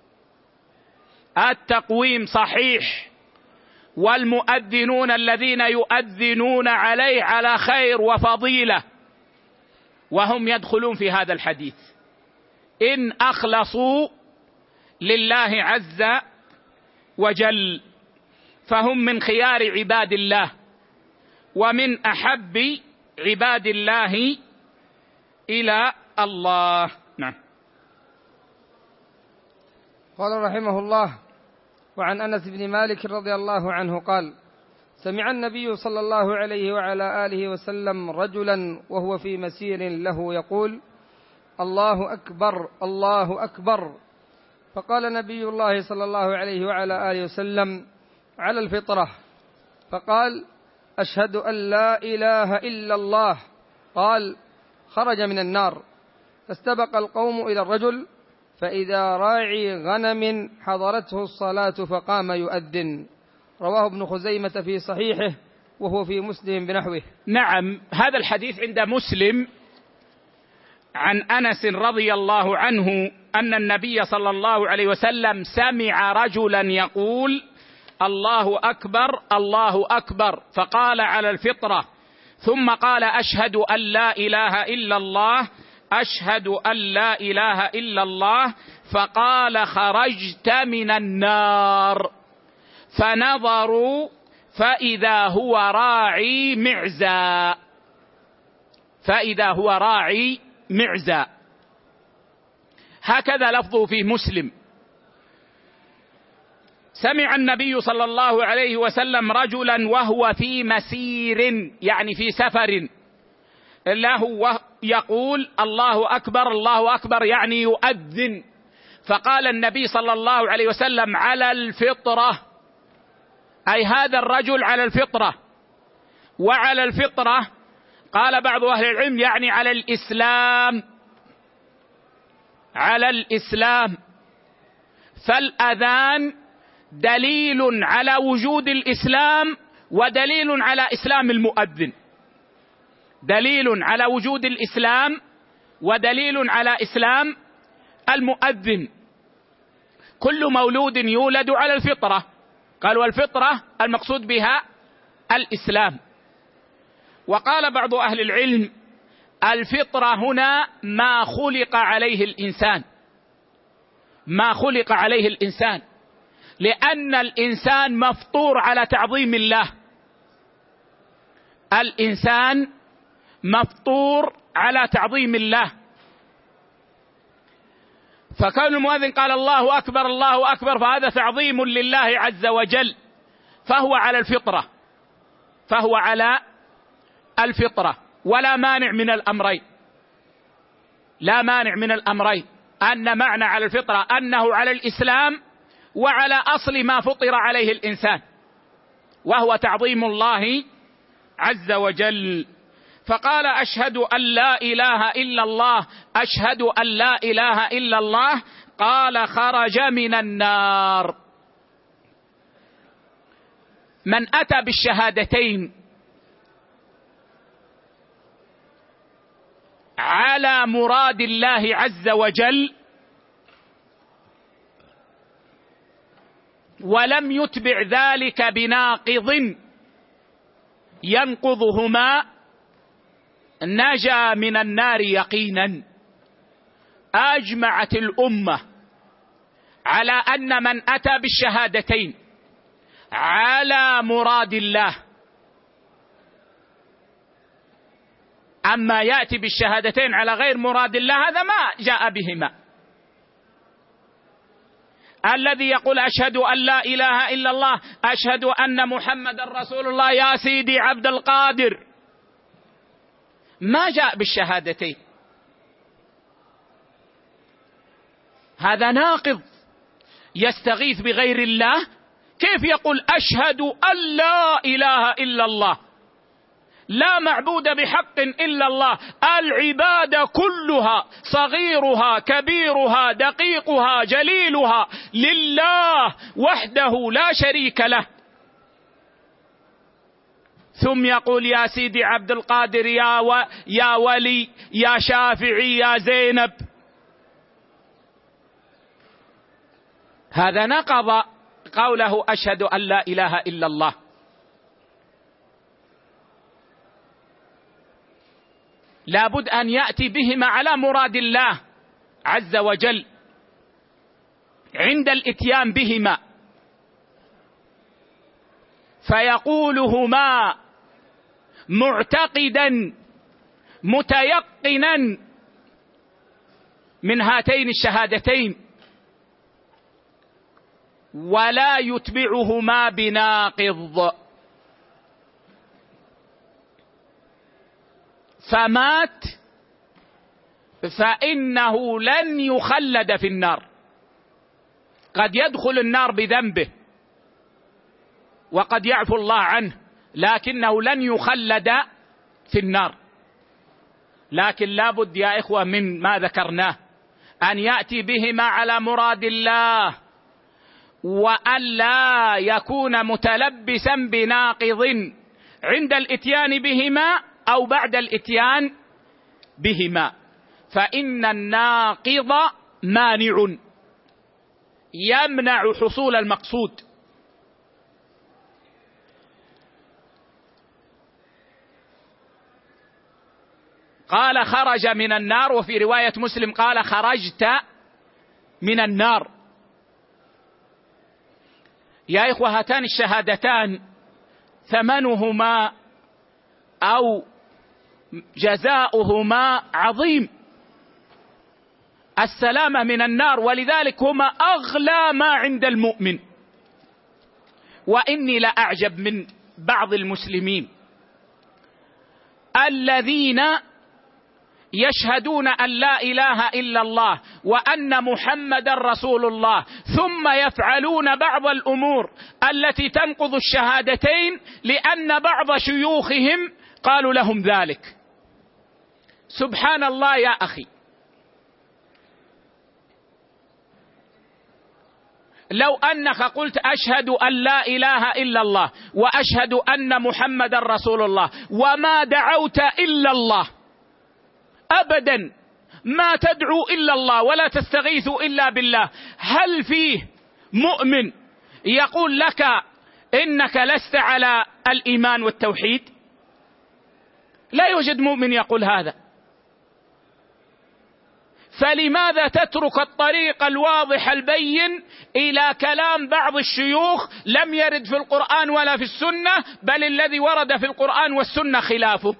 التقويم صحيح، والمؤذنون الذين يؤذنون عليه على خير وفضيلة، وهم يدخلون في هذا الحديث إن أخلصوا لله عز وجل، فهم من خيار عباد الله ومن أحب عباد الله إلى الله. نعم. قال رحمه الله: وعن أنس بن مالك رضي الله عنه قال: سمع النبي صلى الله عليه وعلى آله وسلم رجلا وهو في مسير له يقول: الله أكبر الله أكبر. فقال نبي الله صلى الله عليه وعلى آله وسلم: على الفطرة. فقال: أشهد أن لا إله إلا الله. قال: خرج من النار. فاستبق القوم إلى الرجل، فإذا راعي غنم حضرته الصلاة فقام يؤذن. رواه ابن خزيمة في صحيحه، وهو في مسلم بنحوه. نعم، هذا الحديث عند مسلم عن أنس رضي الله عنه أن النبي صلى الله عليه وسلم سمع رجلا يقول: الله أكبر الله أكبر، فقال: على الفطرة، ثم قال: أشهد أن لا إله إلا الله أشهد أن لا إله إلا الله، فقال: خرجت من النار. فنظروا فإذا هو راعي معزى، فإذا هو راعي معزى. هكذا لفظه في مسلم. سمع النبي صلى الله عليه وسلم رجلا وهو في مسير، يعني في سفر له، يقول: الله أكبر الله أكبر، يعني يؤذن. فقال النبي صلى الله عليه وسلم: على الفطرة، أي هذا الرجل على الفطرة. وعلى الفطرة قال بعض أهل العلم يعني على الإسلام، على الإسلام. فالأذان دليل على وجود الإسلام ودليل على إسلام المؤذن، دليل على وجود الإسلام ودليل على إسلام المؤذن. كل مولود يولد على الفطرة، قال والفطرة المقصود بها الإسلام. وقال بعض أهل العلم الفطرة هنا ما خلق عليه الإنسان، ما خلق عليه الإنسان، لأن الإنسان مفطور على تعظيم الله، الإنسان مفطور على تعظيم الله. فكون المؤذن قال الله أكبر الله أكبر فهذا تعظيم لله عز وجل، فهو على الفطرة، فهو على الفطرة. ولا مانع من الأمرين، لا مانع من الأمرين، أن معنى على الفطرة أنه على الإسلام وعلى أصل ما فطر عليه الإنسان، وهو تعظيم الله عز وجل. فقال أشهد أن لا إله إلا الله، أشهد أن لا إله إلا الله، قال خرج من النار. من أتى بالشهادتين على مراد الله عز وجل ولم يتبع ذلك بناقض ينقضهما نجا من النار يقينا. أجمعت الأمة على أن من أتى بالشهادتين على مراد الله، أما يأتي بالشهادتين على غير مراد الله هذا ما جاء بهما. الذي يقول أشهد أن لا إله إلا الله، أشهد أن محمد رسول الله، يا سيدي عبد القادر، ما جاء بالشهادتين، هذا ناقض يستغيث بغير الله. كيف يقول أشهد أن لا إله إلا الله، لا معبود بحق إلا الله، العبادة كلها صغيرها كبيرها دقيقها جليلها لله وحده لا شريك له، ثم يقول يا سيدي عبد القادر، يا ولي، يا شافعي، يا زينب. هذا نقض قوله أشهد أن لا إله إلا الله. لابد أن يأتي بهما على مراد الله عز وجل عند الإتيان بهما، فيقولهما معتقدا متيقنا من هاتين الشهادتين، ولا يتبعهما بناقض. فمات فإنه لن يخلد في النار، قد يدخل النار بذنبه وقد يعفو الله عنه، لكنه لن يخلد في النار. لكن لابد يا إخوة من ما ذكرناه أن يأتي بهما على مراد الله، وأن لا يكون متلبسا بناقض عند الإتيان بهما أو بعد الإتيان بهما، فإن الناقض مانع يمنع حصول المقصود. قال خرج من النار، وفي رواية مسلم قال خرجت من النار. يا إخوة هاتان الشهادتان ثمنهما أو جزاؤهما عظيم، السلامة من النار، ولذلك هما أغلى ما عند المؤمن. وإني لأعجب من بعض المسلمين الذين يشهدون أن لا إله إلا الله وأن محمدا رسول الله، ثم يفعلون بعض الأمور التي تنقض الشهادتين لأن بعض شيوخهم قالوا لهم ذلك. سبحان الله يا أخي، لو أنك قلت أشهد أن لا إله إلا الله وأشهد أن محمدا رسول الله وما دعوت إلا الله أبدا، ما تدعو إلا الله ولا تستغيث إلا بالله، هل فيه مؤمن يقول لك إنك لست على الإيمان والتوحيد؟ لا يوجد مؤمن يقول هذا. فلماذا تترك الطريق الواضح البين إلى كلام بعض الشيوخ لم يرد في القرآن ولا في السنة، بل الذي ورد في القرآن والسنة خلافه؟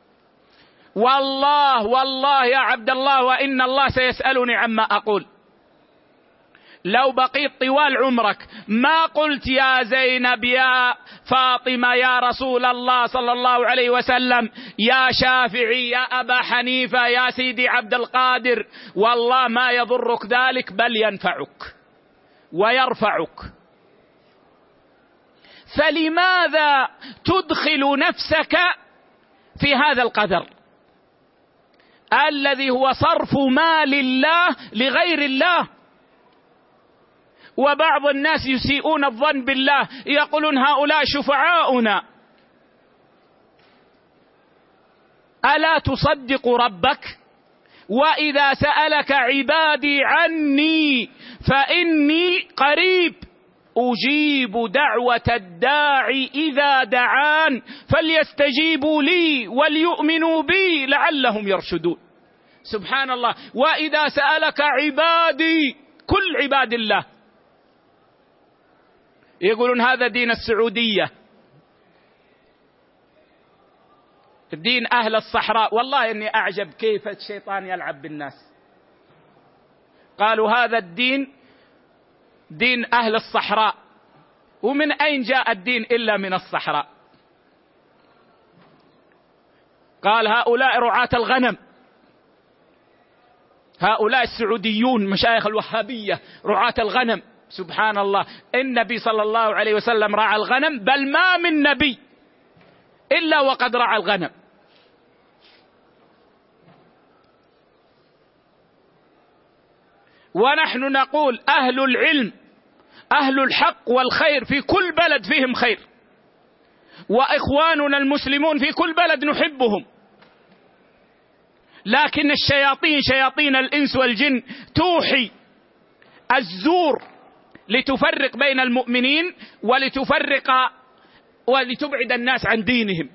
والله يا عبد الله، وإن الله سيسألني عما أقول، لو بقيت طوال عمرك ما قلت يا زينب يا فاطمة يا رسول الله صلى الله عليه وسلم يا شافعي يا أبا حنيفة يا سيدي عبد القادر، والله ما يضرك ذلك بل ينفعك ويرفعك. فلماذا تدخل نفسك في هذا القدر الذي هو صرف مال الله لغير الله؟ وبعض الناس يسيئون الظن بالله، يقولون هؤلاء شفعاؤنا. ألا تصدق ربك؟ وإذا سألك عبادي عني فإني قريب أجيب دعوة الداعي إذا دعان فليستجيبوا لي وليؤمنوا بي لعلهم يرشدون. سبحان الله. وإذا سألك عبادي، كل عباد الله، يقولون هذا دين السعودية، دين أهل الصحراء. والله إني أعجب كيف الشيطان يلعب بالناس. قالوا هذا الدين دين أهل الصحراء، ومن أين جاء الدين إلا من الصحراء؟ قال هؤلاء رعاة الغنم، هؤلاء السعوديون مشايخ الوهابية رعاة الغنم. سبحان الله، النبي صلى الله عليه وسلم رعى الغنم، بل ما من نبي إلا وقد رعى الغنم. ونحن نقول أهل العلم أهل الحق والخير في كل بلد فيهم خير، وإخواننا المسلمون في كل بلد نحبهم، لكن الشياطين شياطين الإنس والجن توحي الزور لتفرق بين المؤمنين ولتبعد الناس عن دينهم.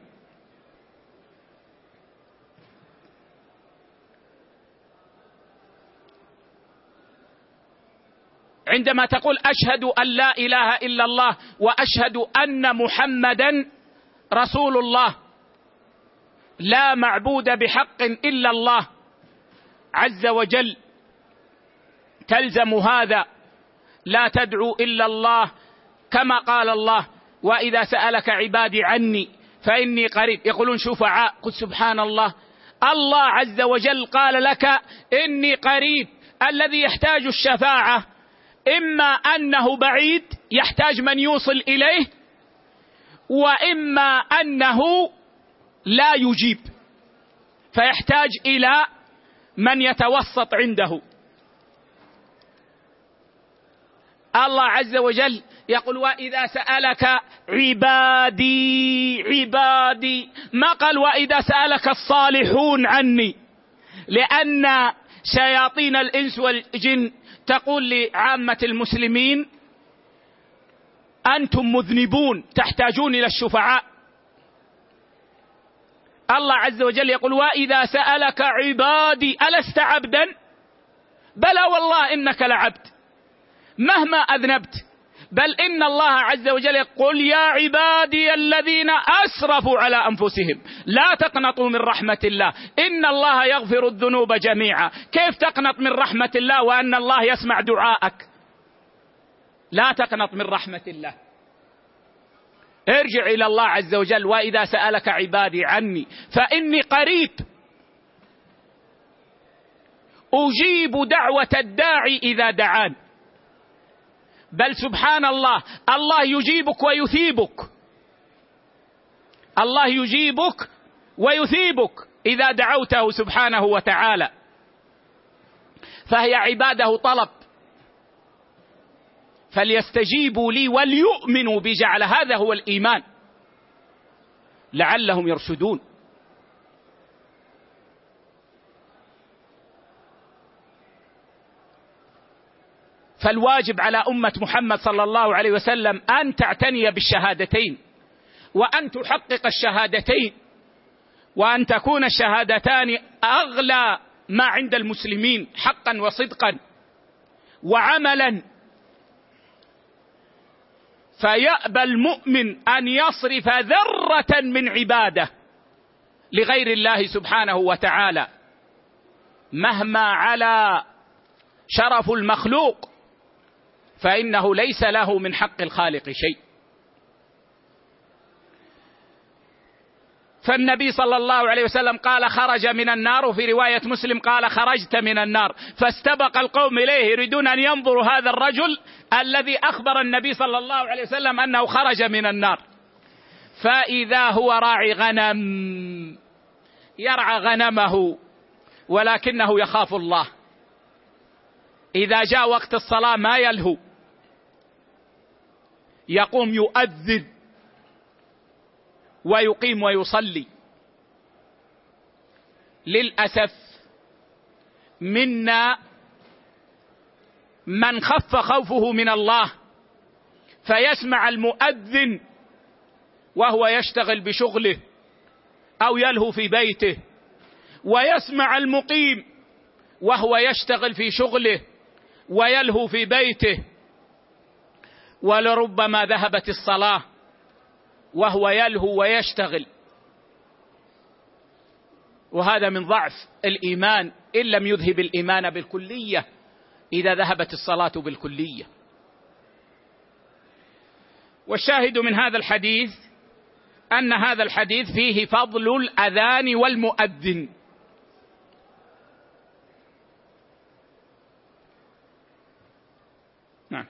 عندما تقول أشهد أن لا إله إلا الله وأشهد أن محمدا رسول الله، لا معبود بحق إلا الله عز وجل، تلزم هذا، لا تدعو إلا الله، كما قال الله وإذا سألك عبادي عني فإني قريب. يقولون شفعاء، قل سبحان الله، الله عز وجل قال لك إني قريب. الذي يحتاج الشفاعة إما أنه بعيد يحتاج من يوصل إليه، وإما أنه لا يجيب فيحتاج إلى من يتوسط عنده. الله عز وجل يقول وإذا سألك عبادي، ما قال وإذا سألك الصالحون عني، لأن شياطين الإنس والجن تقول لعامة المسلمين أنتم مذنبون تحتاجون إلى الشفعاء. الله عز وجل يقول وإذا سألك عبادي ألست عبدا؟ بلى والله إنك لعبد مهما أذنبت، بل إن الله عز وجل يقول يا عبادي الذين أسرفوا على أنفسهم لا تقنطوا من رحمة الله إن الله يغفر الذنوب جميعا. كيف تقنط من رحمة الله وأن الله يسمع دعاءك؟ لا تقنط من رحمة الله، ارجع إلى الله عز وجل وإذا سألك عبادي عني فإني قريب أجيب دعوة الداعي إذا دعان. بل سبحان الله، الله يجيبك ويثيبك، الله يجيبك ويثيبك إذا دعوته سبحانه وتعالى. فهي عباده طلب، فليستجيبوا لي وليؤمنوا بجعل هذا هو الإيمان لعلهم يرشدون. فالواجب على أمة محمد صلى الله عليه وسلم أن تعتني بالشهادتين، وأن تحقق الشهادتين، وأن تكون الشهادتان أغلى ما عند المسلمين حقا وصدقا وعملا. فيأبى المؤمن أن يصرف ذرة من عبادة لغير الله سبحانه وتعالى مهما على شرف المخلوق، فإنه ليس له من حق الخالق شيء. فالنبي صلى الله عليه وسلم قال خرج من النار، وفي رواية مسلم قال خرجت من النار، فاستبق القوم إليه يريدون أن ينظروا هذا الرجل الذي أخبر النبي صلى الله عليه وسلم أنه خرج من النار، فإذا هو راعي غنم يرعى غنمه ولكنه يخاف الله. إذا جاء وقت الصلاة ما يلهو، يقوم يؤذن ويقيم ويصلي. للأسف منا من خف خوفه من الله فيسمع المؤذن وهو يشتغل بشغله أو يلهو في بيته، ويسمع المقيم وهو يشتغل في شغله ويلهو في بيته، ولربما ذهبت الصلاة وهو يلهو ويشتغل. وهذا من ضعف الإيمان إن لم يذهب الإيمان بالكلية، إذا ذهبت الصلاة بالكلية. والشاهد من هذا الحديث أن هذا الحديث فيه فضل الأذان والمؤذن. نعم.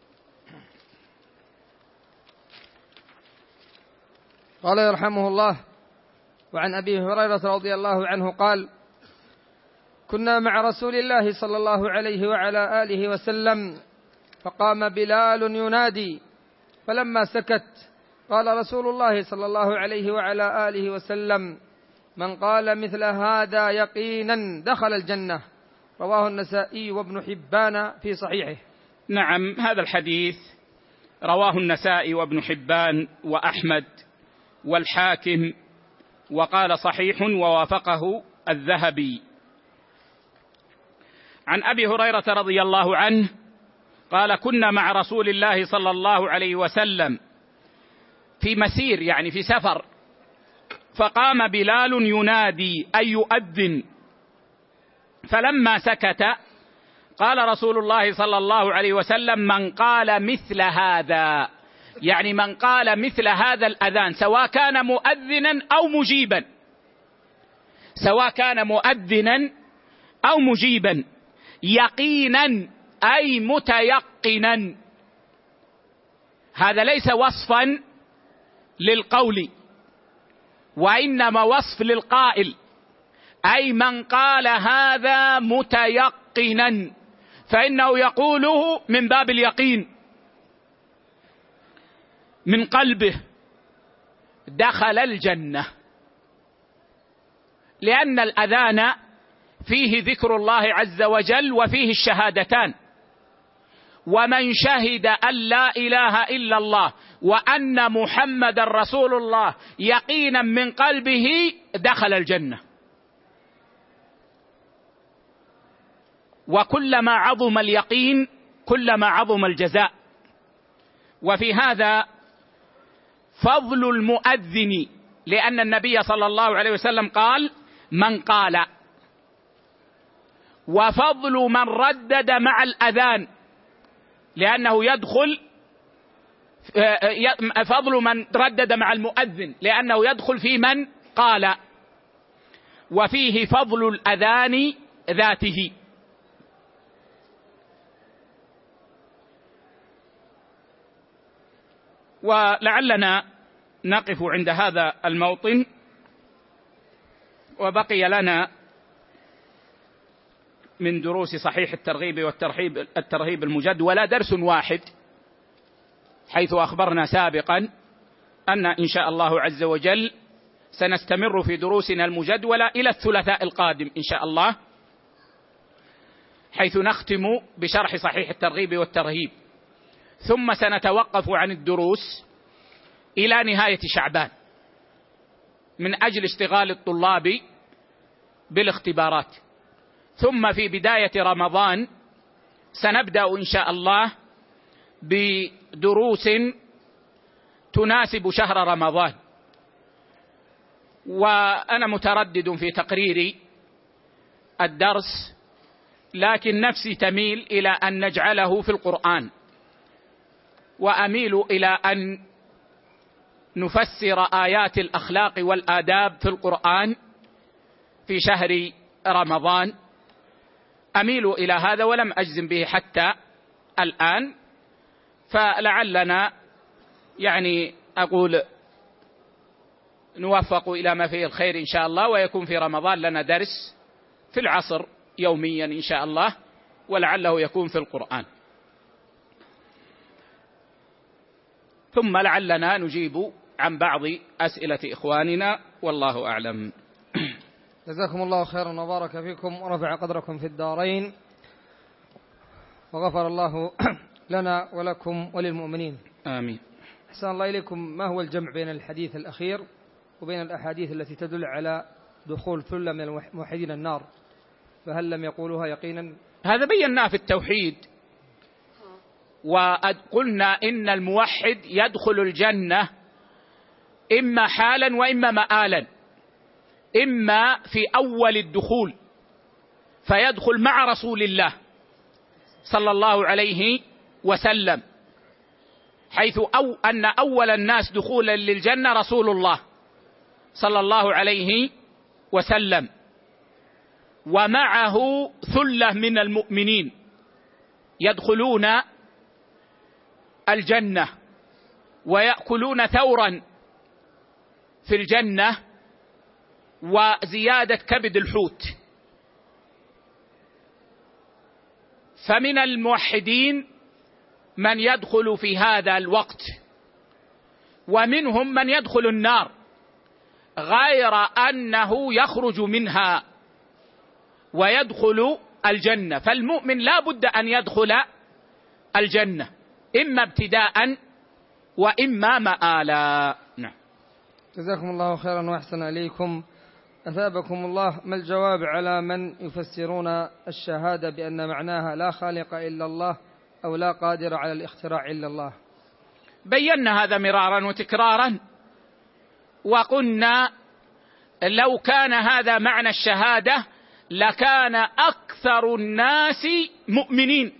قال يرحمه الله: وعن أبي هريرة رضي الله عنه قال: كنا مع رسول الله صلى الله عليه وعلى آله وسلم، فقام بلال ينادي، فلما سكت قال رسول الله صلى الله عليه وعلى آله وسلم: من قال مثل هذا يقينا دخل الجنة. رواه النسائي وابن حبان في صحيحه. نعم، هذا الحديث رواه النسائي وابن حبان وأحمد والحاكم، وقال صحيح ووافقه الذهبي. عن أبي هريرة رضي الله عنه قال: كنا مع رسول الله صلى الله عليه وسلم في مسير، يعني في سفر، فقام بلال ينادي أي يؤذن، فلما سكت قال رسول الله صلى الله عليه وسلم: من قال مثل هذا، يعني من قال مثل هذا الأذان، سواء كان مؤذنا أو مجيبا، سواء كان مؤذنا أو مجيبا، يقينا أي متيقنا. هذا ليس وصفا للقول، وإنما وصف للقائل، أي من قال هذا متيقنا، فإنه يقوله من باب اليقين من قلبه، دخل الجنة. لأن الأذان فيه ذكر الله عز وجل وفيه الشهادتان، ومن شهد أن لا إله إلا الله وأن محمد رسول الله يقينا من قلبه دخل الجنة. وكلما عظم اليقين كلما عظم الجزاء. وفي هذا فضل المؤذن، لأن النبي صلى الله عليه وسلم قال: من قال، وفضل من ردد مع الأذان، لأنه يدخل، فضل من ردد مع المؤذن لأنه يدخل في من قال. وفيه فضل الأذان ذاته، ولعلنا نقف عند هذا الموطن، وبقي لنا من دروس صحيح الترغيب والترهيب المجدولة درس واحد، حيث أخبرنا سابقا أن إن شاء الله عز وجل سنستمر في دروسنا المجدولة إلى الثلاثاء القادم إن شاء الله، حيث نختم بشرح صحيح الترغيب والترهيب، ثم سنتوقف عن الدروس إلى نهاية شعبان من أجل اشتغال الطلاب بالاختبارات، ثم في بداية رمضان سنبدأ إن شاء الله بدروس تناسب شهر رمضان. وأنا متردد في تقرير الدرس، لكن نفسي تميل إلى أن نجعله في القرآن، وأميل إلى أن نفسر آيات الأخلاق والآداب في القرآن في شهر رمضان، أميل إلى هذا ولم أجزم به حتى الآن، فلعلنا أقول نوفق إلى ما فيه الخير إن شاء الله، ويكون في رمضان لنا درس في العصر يوميا إن شاء الله، ولعله يكون في القرآن، ثم لعلنا نجيب عن بعض أسئلة إخواننا، والله أعلم. جزاكم الله خيرا وبارك فيكم ورفع قدركم في الدارين، وغفر الله لنا ولكم وللمؤمنين، آمين. أحسن الله إليكم، ما هو الجمع بين الحديث الأخير وبين الأحاديث التي تدل على دخول ثلة من الموحدين النار، فهل لم يقولوها يقينا؟ هذا بيناه في التوحيد، وقلنا إن الموحد يدخل الجنة إما حالا وإما مآلا، إما في أول الدخول فيدخل مع رسول الله صلى الله عليه وسلم، حيث أن أول الناس دخولا للجنة رسول الله صلى الله عليه وسلم، ومعه ثلة من المؤمنين يدخلون الجنة ويأكلون ثورا في الجنة وزيادة كبد الحوت. فمن الموحدين من يدخل في هذا الوقت، ومنهم من يدخل النار غير أنه يخرج منها ويدخل الجنة. فالمؤمن لا بد أن يدخل الجنة إما ابتداء وإما مآلا. نعم. جزاكم الله خيرا وأحسن إليكم. أثابكم الله، ما الجواب على من يفسرون الشهادة بأن معناها لا خالق إلا الله أو لا قادر على الاختراع إلا الله؟ بينا هذا مرارا وتكرارا، وقلنا لو كان هذا معنى الشهادة لكان أكثر الناس مؤمنين،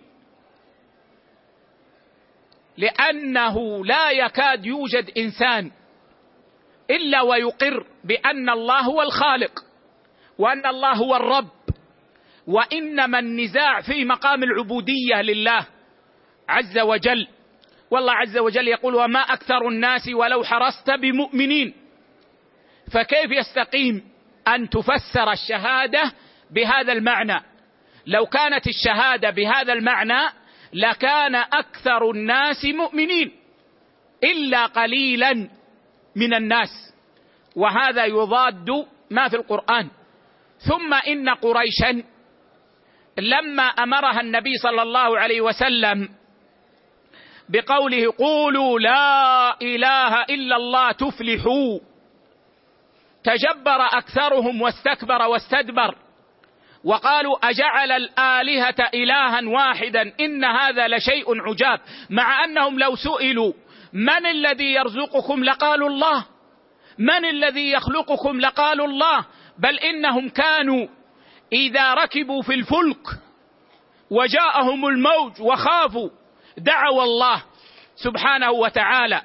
لأنه لا يكاد يوجد إنسان إلا ويقر بأن الله هو الخالق وأن الله هو الرب، وإنما النزاع في مقام العبودية لله عز وجل. والله عز وجل يقول: وما أكثر الناس ولو حرصت بمؤمنين. فكيف يستقيم أن تفسر الشهادة بهذا المعنى؟ لو كانت الشهادة بهذا المعنى لكان أكثر الناس مؤمنين إلا قليلا من الناس، وهذا يضاد ما في القرآن. ثم إن قريشا لما أمرها النبي صلى الله عليه وسلم بقوله: قولوا لا إله إلا الله تفلحوا، تجبر أكثرهم واستكبر واستدبر وقالوا: أجعل الآلهة إلها واحدا إن هذا لشيء عجاب. مع أنهم لو سئلوا من الذي يرزقكم لقالوا الله، من الذي يخلقكم لقالوا الله، بل إنهم كانوا إذا ركبوا في الفلك وجاءهم الموج وخافوا دعوا الله سبحانه وتعالى.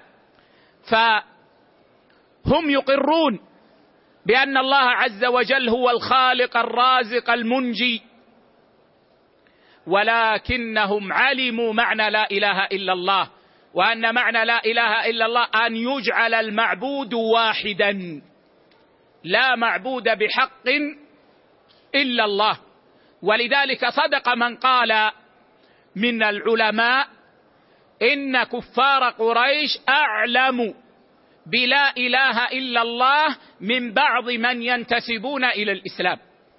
فهم يقرون بأن الله عز وجل هو الخالق الرازق المنجي، ولكنهم علموا معنى لا إله إلا الله وأن معنى لا إله إلا الله أن يجعل المعبود واحدا، لا معبود بحق إلا الله. ولذلك صدق من قال من العلماء إن كفار قريش أعلم بلا إله إلا الله من بعض من ينتسبون إلى الإسلام،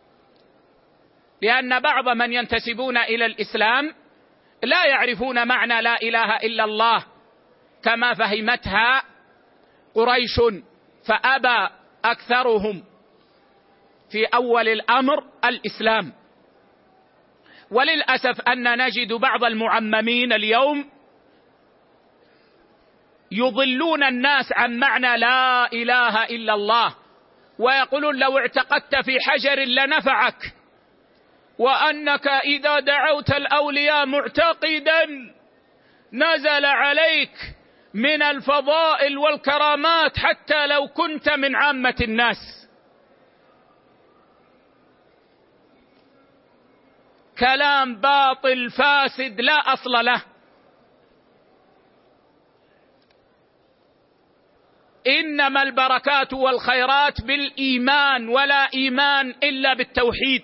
لأن بعض من ينتسبون إلى الإسلام لا يعرفون معنى لا إله إلا الله كما فهمتها قريش، فأبى أكثرهم في أول الأمر الإسلام. وللأسف أن نجد بعض المعممين اليوم يضلون الناس عن معنى لا إله إلا الله، ويقولون لو اعتقدت في حجر لنفعك، وأنك إذا دعوت الأولياء معتقدا نزل عليك من الفضائل والكرامات حتى لو كنت من عامة الناس. كلام باطل فاسد لا أصل له. إنما البركات والخيرات بالإيمان، ولا إيمان إلا بالتوحيد.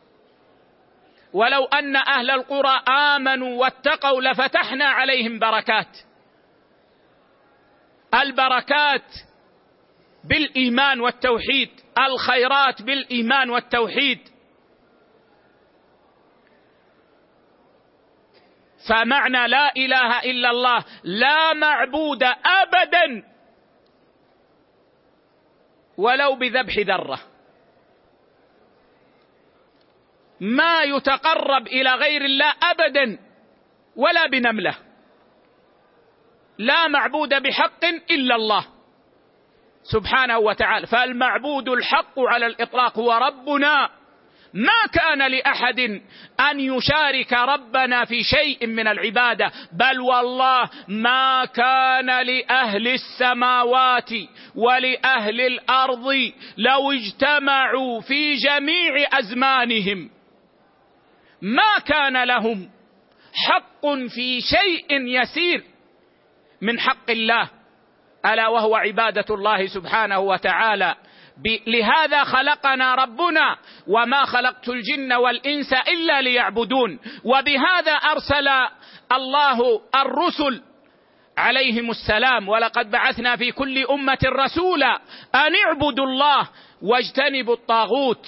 ولو أن أهل القرى آمنوا واتقوا لفتحنا عليهم بركات. البركات بالإيمان والتوحيد، الخيرات بالإيمان والتوحيد. فمعنى لا إله إلا الله لا معبود أبدا ولو بذبح ذرة، ما يتقرب إلى غير الله أبدا ولا بنملة. لا معبود بحق إلا الله سبحانه وتعالى. فالمعبود الحق على الإطلاق هو ربنا. ما كان لأحد أن يشارك ربنا في شيء من العبادة، بل والله ما كان لأهل السماوات ولأهل الأرض لو اجتمعوا في جميع أزمانهم ما كان لهم حق في شيء يسير من حق الله، ألا وهو عبادة الله سبحانه وتعالى. لهذا خلقنا ربنا وما خلقت الجن والإنس إلا ليعبدون. وبهذا أرسل الله الرسل عليهم السلام، ولقد بعثنا في كل أمة رسولا أن اعبدوا الله واجتنبوا الطاغوت.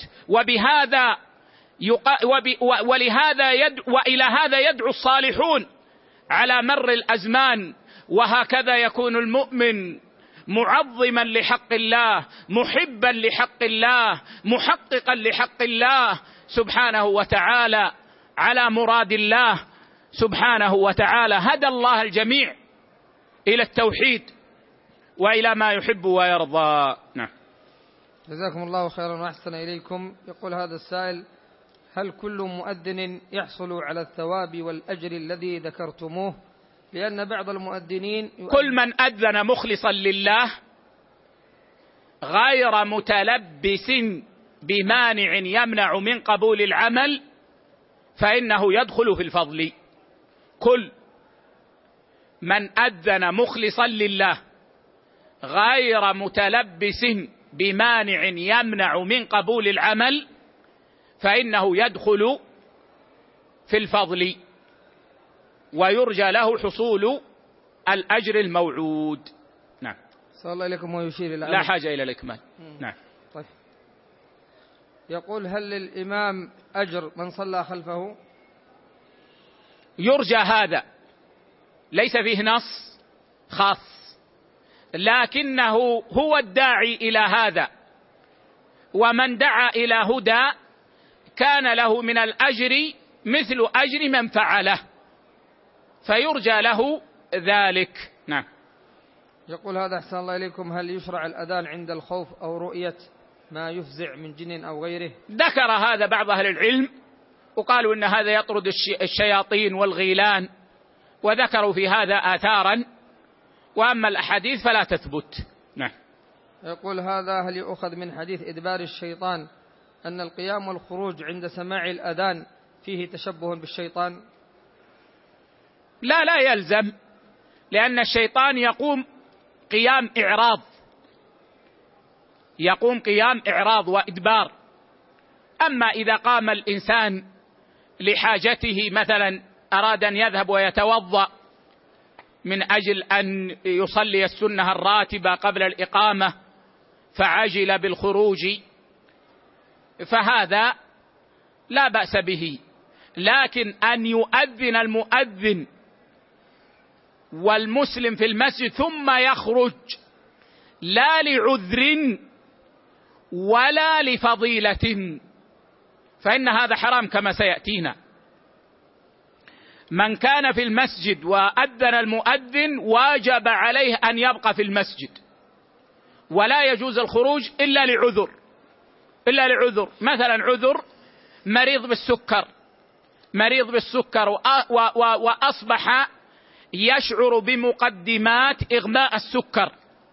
وإلى هذا يدعو الصالحون على مر الأزمان. وهكذا يكون المؤمن معظما لحق الله، محبا لحق الله، محققا لحق الله سبحانه وتعالى، على مراد الله سبحانه وتعالى. هدى الله الجميع إلى التوحيد وإلى ما يحب ويرضى. نعم. جزاكم الله خيرا وأحسن إليكم. يقول هذا السائل: هل كل مؤذن يحصل على الثواب والأجر الذي ذكرتموه؟ لأن بعض المؤذنين كل من أذن مخلصا لله غير متلبس بمانع يمنع من قبول العمل فإنه يدخل في الفضل. كل من أذن مخلصا لله غير متلبس بمانع يمنع من قبول العمل فإنه يدخل في الفضل ويرجى له حصول الأجر الموعود. نعم. صلى الله عليكم ويشير إلى لا حاجة إلى الإكمال. نعم. طيب. يقول: هل للإمام أجر من صلى خلفه؟ يرجى هذا، ليس فيه نص خاص، لكنه هو الداعي إلى هذا، ومن دعا إلى هدى كان له من الأجر مثل أجر من فعله، فيرجى له ذلك. نعم. يقول هذا: أحسن الله إليكم، هل يشرع الأذان عند الخوف أو رؤية ما يفزع من جن أو غيره؟ ذكر هذا بعض أهل العلم وقالوا إن هذا يطرد الشياطين والغيلان، وذكروا في هذا آثارا، وأما الأحاديث فلا تثبت. نعم. يقول هذا: هل يؤخذ من حديث إدبار الشيطان أن القيام والخروج عند سماع الأذان فيه تشبه بالشيطان؟ لا يلزم، لأن الشيطان يقوم قيام إعراض وإدبار. أما إذا قام الإنسان لحاجته، مثلا أراد أن يذهب ويتوضأ من أجل أن يصلي السنة الراتبة قبل الإقامة فعجل بالخروج، فهذا لا بأس به. لكن أن يؤذن المؤذن والمسلم في المسجد ثم يخرج لا لعذر ولا لفضيلة، فإن هذا حرام كما سيأتينا. من كان في المسجد وأذن المؤذن واجب عليه أن يبقى في المسجد، ولا يجوز الخروج إلا لعذر. مثلا عذر مريض بالسكر وأصبح يشعر بمقدمات إغماء السكر،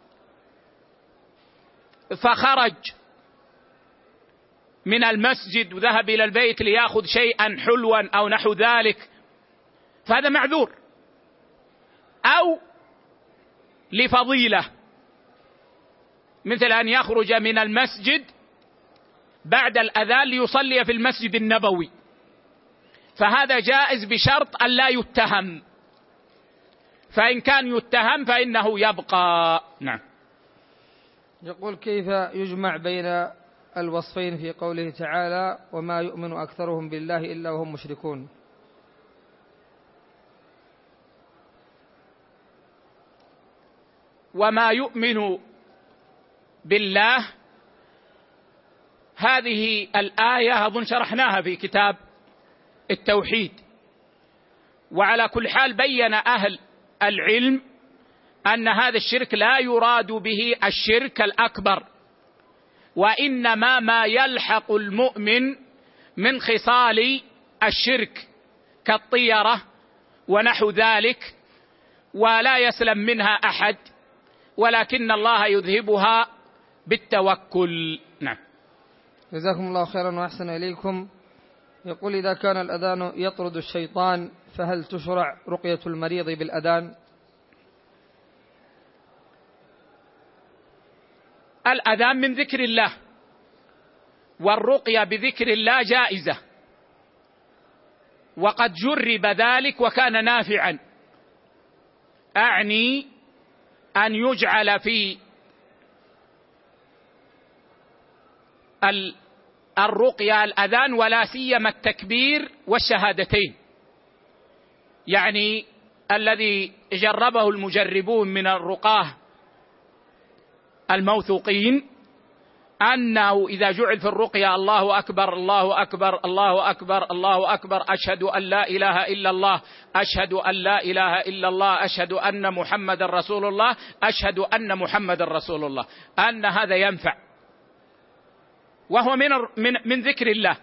فخرج من المسجد وذهب إلى البيت ليأخذ شيئا حلوا أو نحو ذلك، فهذا معذور. أو لفضيلة، مثل أن يخرج من المسجد بعد الأذان ليصلي في المسجد النبوي، فهذا جائز بشرط أن لا يتهم، فإن كان يتهم فإنه يبقى. نعم. يقول: كيف يجمع بين الوصفين في قوله تعالى: وما يؤمن أكثرهم بالله إلا وهم مشركون؟ وما يؤمن بالله، هذه الآية أظن شرحناها في كتاب التوحيد. وعلى كل حال بين أهل العلم أن هذا الشرك لا يراد به الشرك الأكبر، وإنما ما يلحق المؤمن من خصال الشرك كالطيرة ونحو ذلك، ولا يسلم منها أحد، ولكن الله يذهبها بالتوكل. نعم. جزاكم الله خيرا وأحسن إليكم. يقول: إذا كان الأذان يطرد الشيطان فهل تشرع رقية المريض بالأذان؟ الأذان من ذكر الله، والرقية بذكر الله جائزة، وقد جرب ذلك وكان نافعا. أعني أن يجعل في الرقية الأذان، ولا سيما التكبير والشهادتين. يعني الذي جربه المجربون من الرقاه الموثوقين أنه إذا جعل في الرقية الله أكبر الله أكبر الله أكبر الله أكبر، أشهد أن لا إله إلا الله، أشهد أن لا إله إلا الله، أشهد أن محمد رسول الله، أشهد أن محمد رسول الله، أن هذا ينفع، وهو من ذكر الله،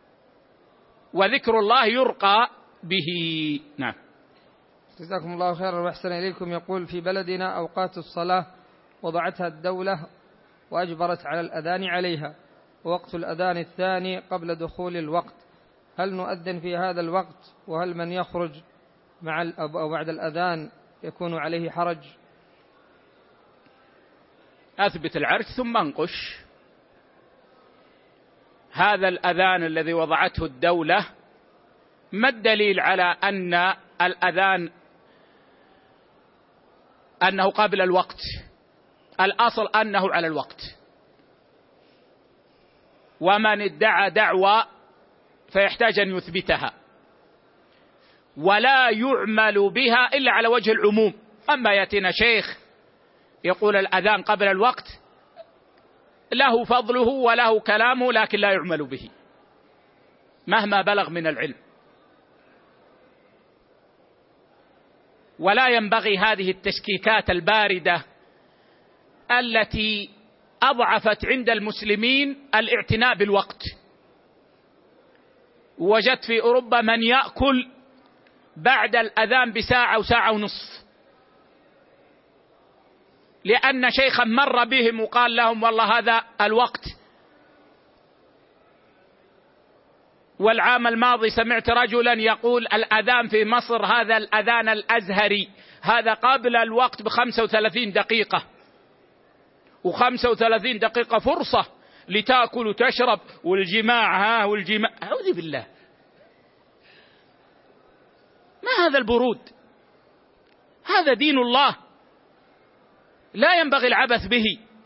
وذكر الله يرقى به. نعم. جزاكم الله خيرا وأحسن إليكم. يقول: في بلدنا أوقات الصلاة وضعتها الدولة وأجبرت على الأذان عليها، ووقت الأذان الثاني قبل دخول الوقت، هل نؤذن في هذا الوقت؟ وهل من يخرج مع أو بعد الأذان يكون عليه حرج؟ أثبت العرش ثم انقش. هذا الأذان الذي وضعته الدولة، ما الدليل على أن الأذان أنه قبل الوقت؟ الأصل أنه على الوقت، ومن ادعى دعوى فيحتاج أن يثبتها، ولا يعمل بها إلا على وجه العموم. أما يأتينا شيخ يقول الأذان قبل الوقت، له فضله وله كلامه، لكن لا يعمل به مهما بلغ من العلم. ولا ينبغي هذه التشكيكات الباردة التي أضعفت عند المسلمين الاعتناء بالوقت. وجدت في أوروبا من يأكل بعد الأذان بساعة وساعة ونصف، لأن شيخا مر بهم وقال لهم والله هذا الوقت، والعام الماضي سمعت رجلا يقول الأذان في مصر هذا الأذان الأزهري، هذا قبل الوقت ب35 دقيقة، و35 دقيقة فرصة لتأكل وتشرب والجماع والجماع. أعوذ بالله، ما هذا البرود؟ هذا دين الله لا ينبغي العبث به.